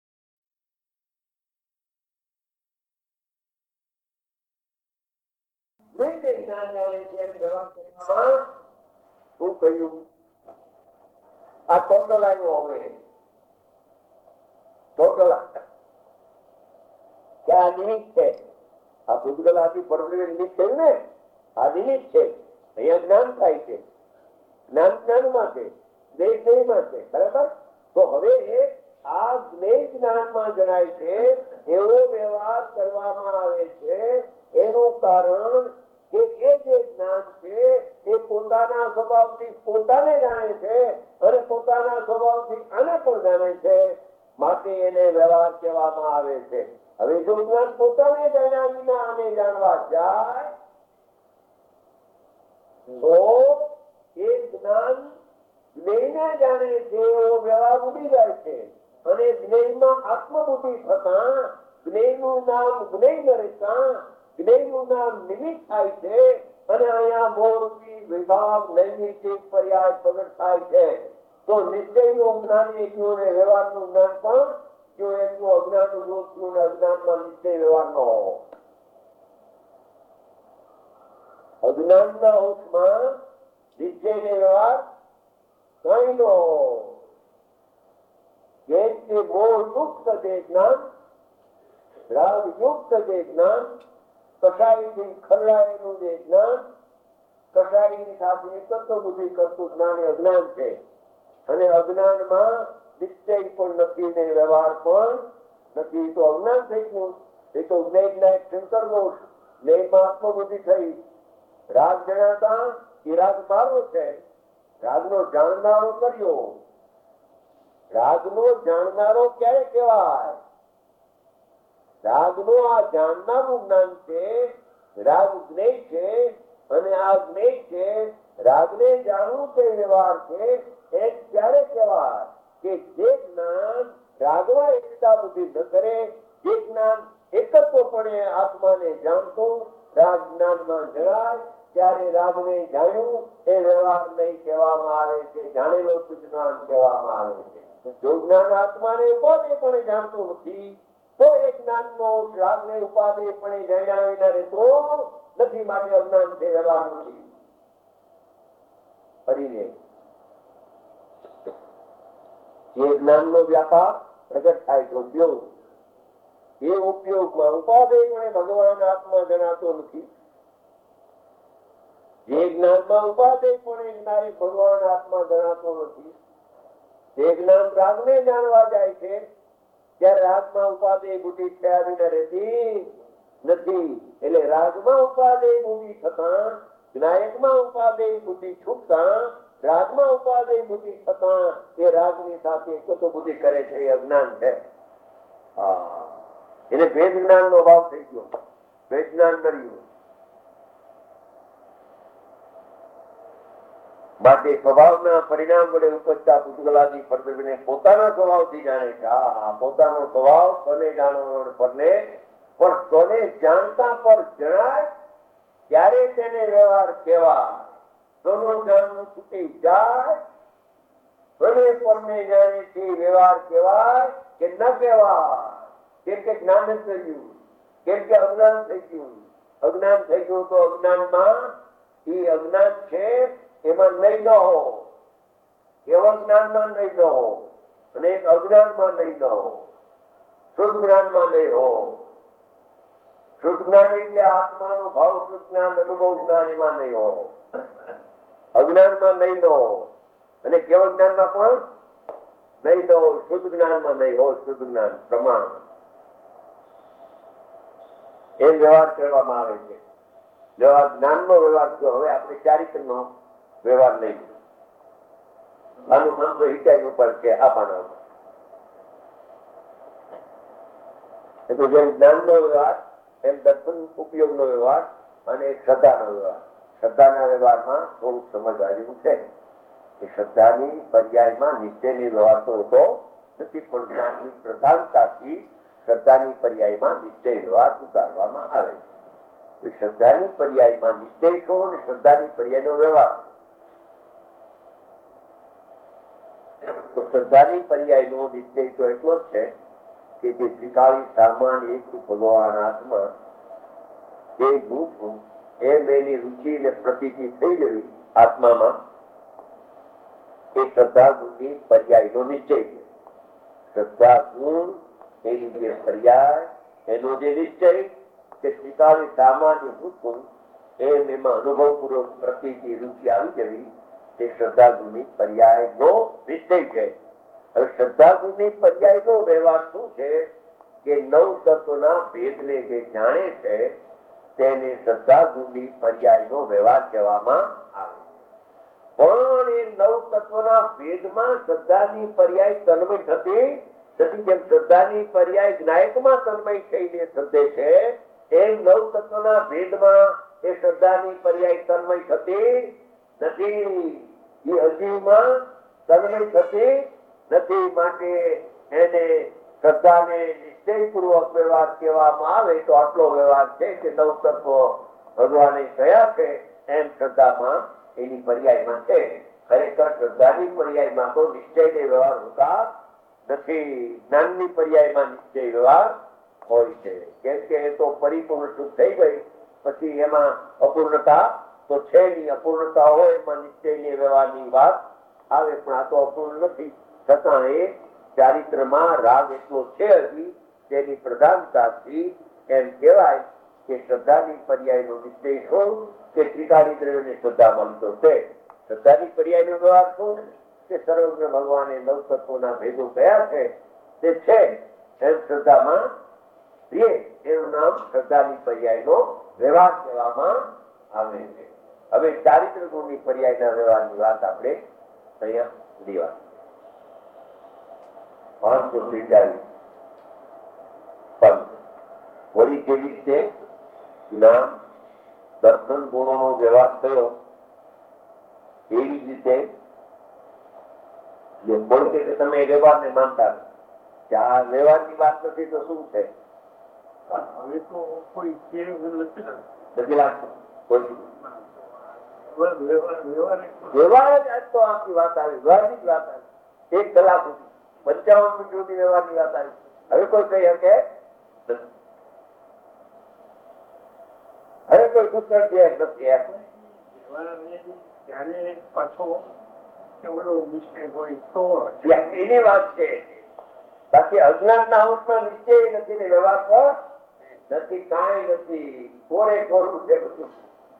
શું કહ્યું? આ ટોટલ આવ્યો હવે ટોટલ ક્યાં નિમિત્ત છે? આ ભૂતગલ આથી પરવડી નિમિત્ત થયું ને, આ નિમિત્ત છે. અહીંયા જ્ઞાન થાય છે. જ્ઞાન જ્ઞાનમાં છે, દેહ દેહમાં છે. બરાબર? તો હવે આ જ્ઞેય જ્ઞાનમાં જણાય છે એવો વ્યવહાર કરવામાં આવે છે. એનું કારણ કે એ જે જ્ઞાન છે એ પોતાના સ્વભાવથી પોતાને જાણે છે અને પોતાના સ્વભાવથી આને પણ જાણે છે. માટે એને વ્યવહાર કહેવામાં આવે છે. હવે જો જ્ઞાન પોતાને જાણ્યા વિના આને જાણવા જાય તો એ જ્ઞાન જ્ઞેયને જાણે છે એવો વ્યવહાર ઉડી જાય છે. અને જ્ઞેયમાં આત્મબુદ્ધિ થતા જ્ઞેયનું નામ જ્ઞેય ન રહેતા જ્ઞેયનું નામ નિમિત્ત થાય છે. અને અહીંયા મોરથી વિભાગ નૈમિતિક પર્યાય પ્રગટ થાય છે. તો નિશ્ચયનું જ્ઞાન એટલું ને વ્યવહારનું જ્ઞાન પણ જો એટલું અજ્ઞાનનું દોષ થયું ને અજ્ઞાનમાં નિશ્ચય વ્યવહાર ન હોય. અજ્ઞાનના અંશમાં નિશ્ચય ને વ્યવહાર કઈ ન હોય. જેમ કે મોહ યુક્ત જે જ્ઞાન, રાગ યુક્ત જે જ્ઞાન, કસાઈથી ખરડાયેલું જે જ્ઞાન, કસાઈની સાથે એકત્વ બુદ્ધિ કરતું જ્ઞાન એ અજ્ઞાન છે. અને અજ્ઞાનમાં નિશ્ચય પણ નથી ને વ્યવહાર પણ નથી. તો અજ્ઞાન થઈ ગયું. એ તો જ્ઞેયના એક શંકર દોષ. જ્ઞેયમાં આત્મબુદ્ધિ થઈ. રાગ જણાતા એ રાગ મારો છે. રાગનો જાણનારો કર્યો. રાગનો જાણનારો ક્યારે કહેવાય? રાગનો આ જાણનારું જ્ઞાન છે. રાગ જ્ઞેય છે અને આ જ્ઞેય છે. રાગને જાણવું તે વ્યવહાર છે. એ ક્યારે કહેવાય કે જે જ્ઞાન રાગમાં એકતા બુદ્ધિ ન કરે, જે જ્ઞાન એકત્વપણે આત્માને જાણતું રાગ જ્ઞાનમાં જણાય ત્યારે રાગને જાણ્યું એ વ્યવહાર નહીં કહેવામાં આવે છે. જાણેલો જ્ઞાન કહેવામાં આવે છે. જો જ્ઞાન આત્માને ઉપાદેયપણે જાણતું નથી તો એ જ્ઞાનનો રાગને ઉપાદેયપણે જાણ્યા વિના રહેતો નથી. માટે અજ્ઞાન છે, વ્યવહાર નથી. ફરીને જે જ્ઞાનનો વ્યાપાર પ્રગટ થાય છે ઉપયોગ, એ ઉપયોગમાં ઉપાદેયપણે ભગવાન આત્મા જણાતો નથી. જે જ્ઞાનમાં ઉપાદેયપણે જણાય ભગવાન આત્મા જણાતો નથી. જે જ્ઞાન રાગને જાણવા જાય છે ત્યારે રાગમાં ઉપાદેય બુદ્ધિ થયા વિના રહેતી નથી. એટલે રાગમાં ઉપાદેય બુદ્ધિ થતા, જ્ઞાયકમાં ઉપાદેય બુદ્ધિ છૂટતા, રાગમાં ઉપાદેય બુદ્ધિ થતા એ રાગની સાથે એકત્વ બુદ્ધિ કરે છે. એ અજ્ઞાન છે. હા, એને ભેદ જ્ઞાન નો ભાવ થઈ ગયો. ભેદ જ્ઞાન કર્યું. માટે સ્વભાવના પરિણામ વડે ઉપજતા પૂતગલાદી પરદેવને પોતાના સ્વભાવથી જાણે છે. હા, પોતાનો સ્વભાવ કોને જાણવાનો પરને પણ કોને જાણતા પર જણાય ત્યારે તેને વ્યવહાર કહેવાય. કોનું જાણવું છૂટી જાય કોને પરને જાણે છે વ્યવહાર કહેવાય કે ન કહેવાય? કેમ કે જ્ઞાન જ થયું, કેમ કે અજ્ઞાન થઈ ગયું. અજ્ઞાન થઈ ગયું તો અજ્ઞાનમાં એ અજ્ઞાન છે એમાં નહીં ન હો. કેવળ જ્ઞાનમાં નહીં ન હો અને એક અજ્ઞાનમાં નહીં ન હો. શુદ્ધ જ્ઞાનમાં નહીં હો. શુદ્ધ જ્ઞાન એટલે આત્માનો ભાવ શુદ્ધ જ્ઞાન, અનુભવ જ્ઞાન એમાં નહીં હો. અજ્ઞાનમાં નહીં ન હો અને કેવળ જ્ઞાનમાં પણ નહીં ન હો. શુદ્ધ જ્ઞાનમાં નહીં હો. શુદ્ધ જ્ઞાન પ્રમાણ એ વ્યવહાર કરવામાં આવે છે. વ્યવહાર જ્ઞાનનો વ્યવહાર થયો. હવે આપણે ચારિત્રનો વ્યવહાર લઈ આનું નામ તો હિચાઈ ઉપર છે આપણા. એટલે જેમ જ્ઞાનનો વ્યવહાર એમ દર્શન ઉપયોગનો વ્યવહાર અને શ્રદ્ધાનો વ્યવહાર. શ્રદ્ધાના વ્યવહારમાં થોડુંક સમજવા જેવું છે કે શ્રદ્ધાની પર્યાયમાં નિશ્ચયની વ્યવહાર તો હોતો નથી, પણ જ્ઞાનની પ્રધાનતાથી શ્રદ્ધાની પર્યાયમાં નિશ્ચય વ્યવહાર ઉતારવામાં આવે છે. શ્રદ્ધાની પર્યાયમાં નિશ્ચય છો અને શ્રદ્ધાની પર્યાયનો વ્યવહાર. તો શ્રદ્ધાની પર્યાયનો નિશ્ચય તો એટલો જ છે કે જે ત્રિકાળી સામાન એક ભગવાન આત્મા એ ગુણ એમ એની રુચિ ને પ્રતીતિ થઈ ગઈ આત્મામાં, એ શ્રદ્ધા ગુણની પર્યાયનો નિશ્ચય છે. શ્રદ્ધા ગુણ એની જે પર્યાય એનો જે નિશ્ચય કે ત્રિકાળી સામાન્ય ગુણ એમ એમાં અનુભવપૂર્વક પ્રતીતિ રુચિ આવી જવી તે શ્રદ્ધા ગુણની પર્યાયનો નિશ્ચય છે. હવે શ્રદ્ધા ગુણની પર્યાયનો વ્યવહાર શું છે કે નવ તત્વના ભેદને જે જાણે છે તેને શ્રદ્ધા ગુણની પર્યાયનો વ્યવહાર કહેવામાં આવે. પણ એ નવ તત્વના ભેદમાં શ્રદ્ધાની પર્યાય તન્મય થતી નથી. જેમ શ્રદ્ધાની પર્યાય જ્ઞાયકમાં તન્મય થઈને શ્રદ્ધે છે એમ નવ તત્વના ભેદમાં એ શ્રદ્ધાની પર્યાય તન્મય થતી નથી. એ અજીવમાં તન્મય થતી નથી. માટે એને શ્રદ્ધાને નિશ્ચયપૂર્વક વ્યવહાર કહેવામાં આવે તો આટલો વ્યવહાર છે કે નવ તત્વ ભગવાને કયા છે એમ શ્રદ્ધામાં એની પર્યાયમાં છે. ખરેખર શ્રદ્ધાની પર્યાયમાં તો નિશ્ચયને વ્યવહાર હોતા નથી. જ્ઞાનની પર્યાયમાં નિશ્ચય વ્યવહાર હોય છે. કેમ કે એ તો પરિપૂર્ણ શુદ્ધ થઈ ગઈ પછી એમાં અપૂર્ણતા તો છે નહીં. અપૂર્ણતા હોય એમાં નિશ્ચયની વ્યવહારની વાત આવે, પણ આ તો અપૂર્ણ નથી. છતાં એ ચારિત્રમાં રાગ એટલો છે હજી તેની પ્રધાનતાથી એમ કહેવાય કે શ્રદ્ધાની પર્યાયનો નિશ્ચય શું કે ત્રિકાળી દ્રવ્યની શ્રદ્ધા બનતો છે. શ્રદ્ધાની પર્યાયનો વ્યવહાર શું કે સર્વજ્ઞ ભગવાને નવ તત્વોના ભેદો કયા છે તે છે એમ શ્રદ્ધામાં પ્રિય એનું નામ શ્રદ્ધાની પર્યાયનો વ્યવહાર કહેવામાં આવે છે. હવે ચારિત્ર ગુણની પર્યાયના વ્યવહારની વાત આપણે અહીંયા લેવા પાંચસો ત્રેચાલીસ વળી કેવી રીતે જ્ઞાન દર્શન ગુણોનો વ્યવહાર થયો એવી જ રીતે જે બોલશે કે તમે વ્યવહારને માનતા કે આ વ્યવહારની વાત નથી તો શું છે? હવે તો કોઈ નથી લાગતું કોઈ વ્યવહાર જ આજ તો આખી વાત આવી. વ્યવહારની જ વાત આવી. એક કલાક સુધી પંચાવન મિનિટ સુધી વ્યવહારની વાત આવી. હવે કોઈ કહી શકે હવે કોઈ પુસ્તક છે નથી ત્યારે પાછો એવડો મિસ્ટેક હોય તો એની વાત છે. બાકી અજ્ઞાન ના અંશમાં નિશ્ચય નથી ને વ્યવહાર પર નથી, કાંઈ નથી. કોરે કોરું છે બધું.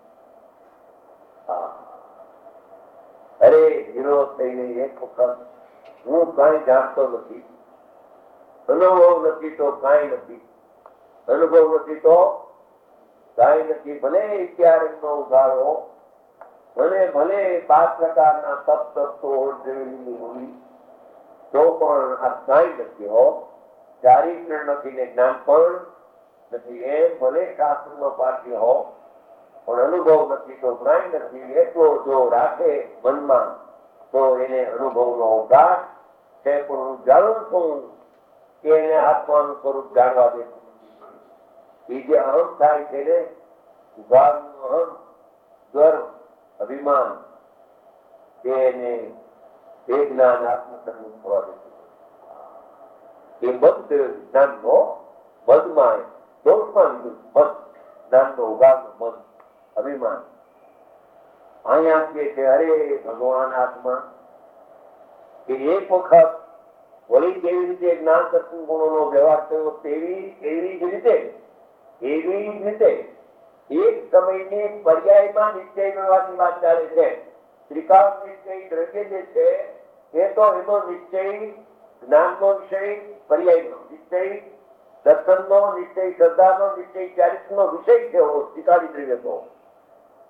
અરે હીરો થઈને એક વખત હું કઈ જાણતો નથી, અનુભવ નથી તો કઈ નથી, અનુભવ નથી તો કઈ નથી. ભલે ક્યારેક નો ઉગાડો, ભલે ભલે પાંચ પ્રકારના તપ તત્વો જોયેલી હોય તો પણ આ કઈ નથી હો. ચારિત્ર નથી ને જ્ઞાન પણ નથી. એમ ભલે શાસ્ત્રમાં પાઠ્ય હો પણ અનુભવ નથી તો કઈ નથી. એટલો જો રાખે મનમાં તો એને અનુભવનો અવકાશ છે. પણ હું જાણું છું કે એને આત્માનું સ્વરૂપ જાણવા દે. એ જે અહમ થાય છે ને ઉભારનું અહમ, ગર્વ, અભિમાન એને એ જ્ઞાન આત્મસન્મુખ થવા દે. એ બધ જ્ઞાનનો બધમાં દોષમાં બધ જ્ઞાનનો ઉભારનું મન અભિમાન અહીંયા કે છે અરે ભગવાન આત્મા કે એક વખત વળી કેવી રીતે જ્ઞાન દર્શન ગુણોનો વ્યવહાર થયો તેવી એવી જ રીતે એવી જ રીતે એક સમયની પર્યાયમાં નિશ્ચય વ્યવહારની વાત ચાલે છે. ત્રિકાળ નિશ્ચય દ્રવ્ય જે છે એ તો એનો નિશ્ચય જ્ઞાનનો વિષય, પર્યાયનો નિશ્ચય, દર્શનનો નિશ્ચય, શ્રદ્ધાનો નિશ્ચય, ચારિત્રનો વિષય છે ત્રિકાળી દ્રવ્ય તો.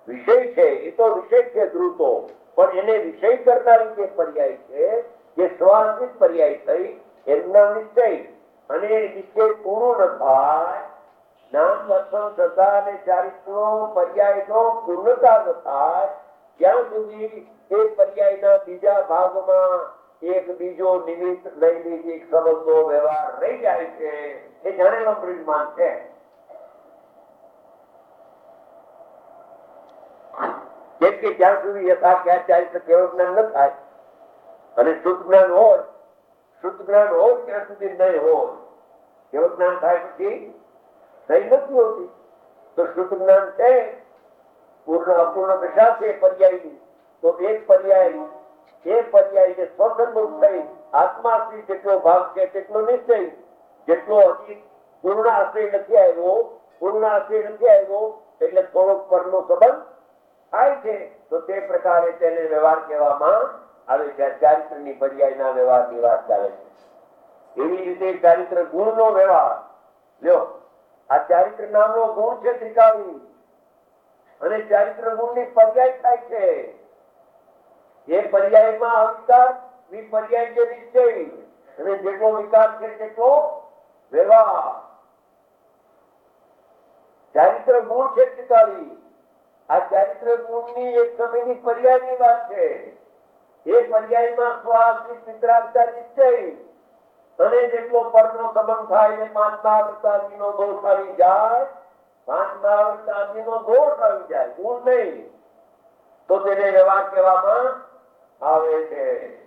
વિષય છે એ તો વિષય છે ધ્રુતો, પણ એને વિષય કરનારી જે પર્યાય છે જે સ્વાંતિત પર્યાય થઈ એમના નિશ્ચય, અને નિશ્ચય પૂર્ણ ન થાય, નામ દર્શન શ્રદ્ધા અને ચારિત્રનો પર્યાયનો પૂર્ણતા ન થાય ત્યાં સુધી એ પર્યાયના બીજા ભાગમાં એક બીજો નિમિત્ત નૈમિતિક સંબંધો વ્યવહાર રહી જાય છે. એ જાણેલો બ્રહ્માંડ છે. જેમ કે જ્યાં સુધી યથા ક્યાં ચારિત્ર કેવળ જ્ઞાન ન થાય અને શુદ્ધ જ્ઞાન હોય, શુદ્ધ જ્ઞાન હોય ત્યાં સુધી નહીં હોય. કેવળ જ્ઞાન થાય પછી નહીં નથી હોતી. તો શુદ્ધ જ્ઞાન છે, પૂર્ણ અપૂર્ણ દશા છે પર્યાયની, તો એક પર્યાય એ પર્યાય સ્વસન્મુખ થઈ આત્માથી જેટલો ભાગ છે તેટલો નિશ્ચય, જેટલો હજી પૂર્ણ આશ્રય નથી આવ્યો, પૂર્ણ આશ્રય નથી આવ્યો એટલે થોડોક પરનો સંબંધ થાય છે, તો તે પ્રકારે તેને વ્યવહાર કહેવામાં આવે છે. ચારિત્રની પર્યાયના વ્યવહારની વાત ચાલે છે. એવી રીતે ચારિત્ર ગુણનો વ્યવહાર લ્યો. આ ચારિત્ર નામનો ગુણ છે ત્રિકાળી, અને ચારિત્ર ગુણની પર્યાય થાય છે. એ પર્યાયમાં અવિકાર, વિપર્યાય છે નિશ્ચય, અને જેટલો વિકાર છે તેટલો વ્યવહાર. ચારિત્ર ગુણ છે ત્રિકાળી. આ ચારિત્ર ગુણની એક સમયની પર્યાયની વાત છે. એ પર્યાયમાં સ્વાશ્રિત મિત્રાચાર નિશ્ચય, અને જેટલો પરનો સંબંધ થાય ને પાંચમા અવતારનો દોષ આવી જાય, પાંચમા અવતારનો દોષ આવી જાય, ગુણ નહીં, તો તેને વ્યવહાર કહેવામાં આવે છે.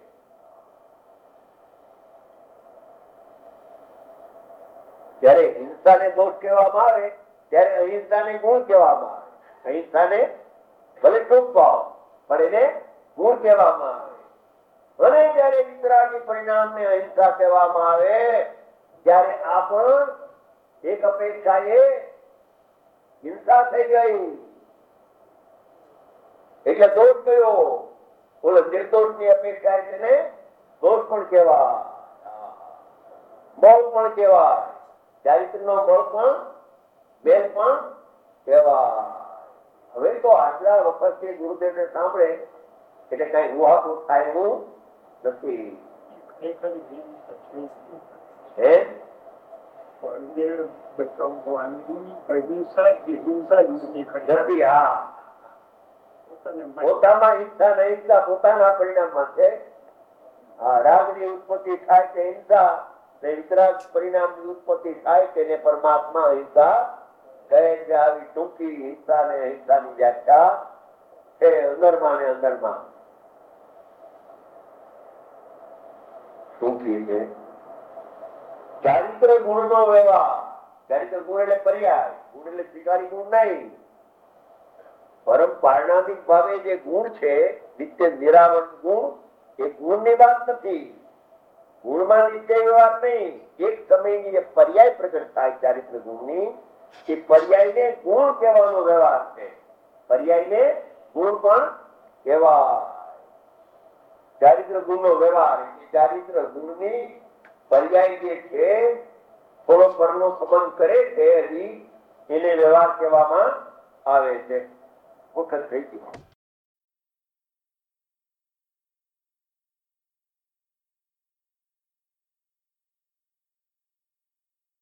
જ્યારે હિંસાને દોષ કહેવામાં આવે ત્યારે અહિંસાને ગુણ કહેવામાં આવે. અહિંસાને ભલે શુભ ભાવ પણ એને ગુણ કહેવામાં આવે. અને જયારે વિતરાગી પરિણામને અહિંસા કહેવામાં આવે ત્યારે આ પણ એક અપેક્ષાએ હિંસા થઈ ગઈ એટલે દોષ ગયો. બોલો, નિર્દોષ ની અપેક્ષા તેને દોષ પણ કહેવાય, બળ પણ કહેવાય, ચારિત્ર નો બળ પણ બેલ પણ કહેવાય. હવે તો આટલા વખત ગુરુદેવ ને સાંભળે એટલે કઈ ઉહાતું થાય એવું નથી. પોતામાં હિંસા ને હિંસા પોતાના પરિણામમાં છે. રાગ ની ઉત્પત્તિ થાય તે હિંસા, વિતરાગ પરિણામ ની ઉત્પત્તિ થાય તેને પરમાત્મા હિંસા કહે છે. આવી ટૂંકી હિંસા ને હિંસાની વ્યાખ્યા છે અંદરમાં ને અંદરમાં ટૂંકી છે. ચારિત્ર ગુણ નો વ્યવહાર. ચારિત્ર ગુણ એટલે પર્યાય, ગુણ એટલે સ્વીકારી ગુણ નહીં. પરમ પારણાધિક ભાવે જે ગુણ છે નિત્ય નિરાવરણ ગુણ, એ ગુણ ની વાત નથી. ગુણમાં નિત્ય વ્યવહાર નહીં, એક સમયની પર્યાય પ્રગટ થાય ચારિત્ર ગુણની, એ પર્યાયને ગુણ કહેવાનો વ્યવહાર છે. પર્યાયને ગુણ પણ કહેવાય. ચારિત્ર ગુણ નો વ્યવહાર ચારિત્ર ગુણની પર્યાય જે છે થોડો પરનો સંબંધ કરે છે હજી એને વ્યવહાર કહેવામાં આવે છે. વખત થઈ ગયો.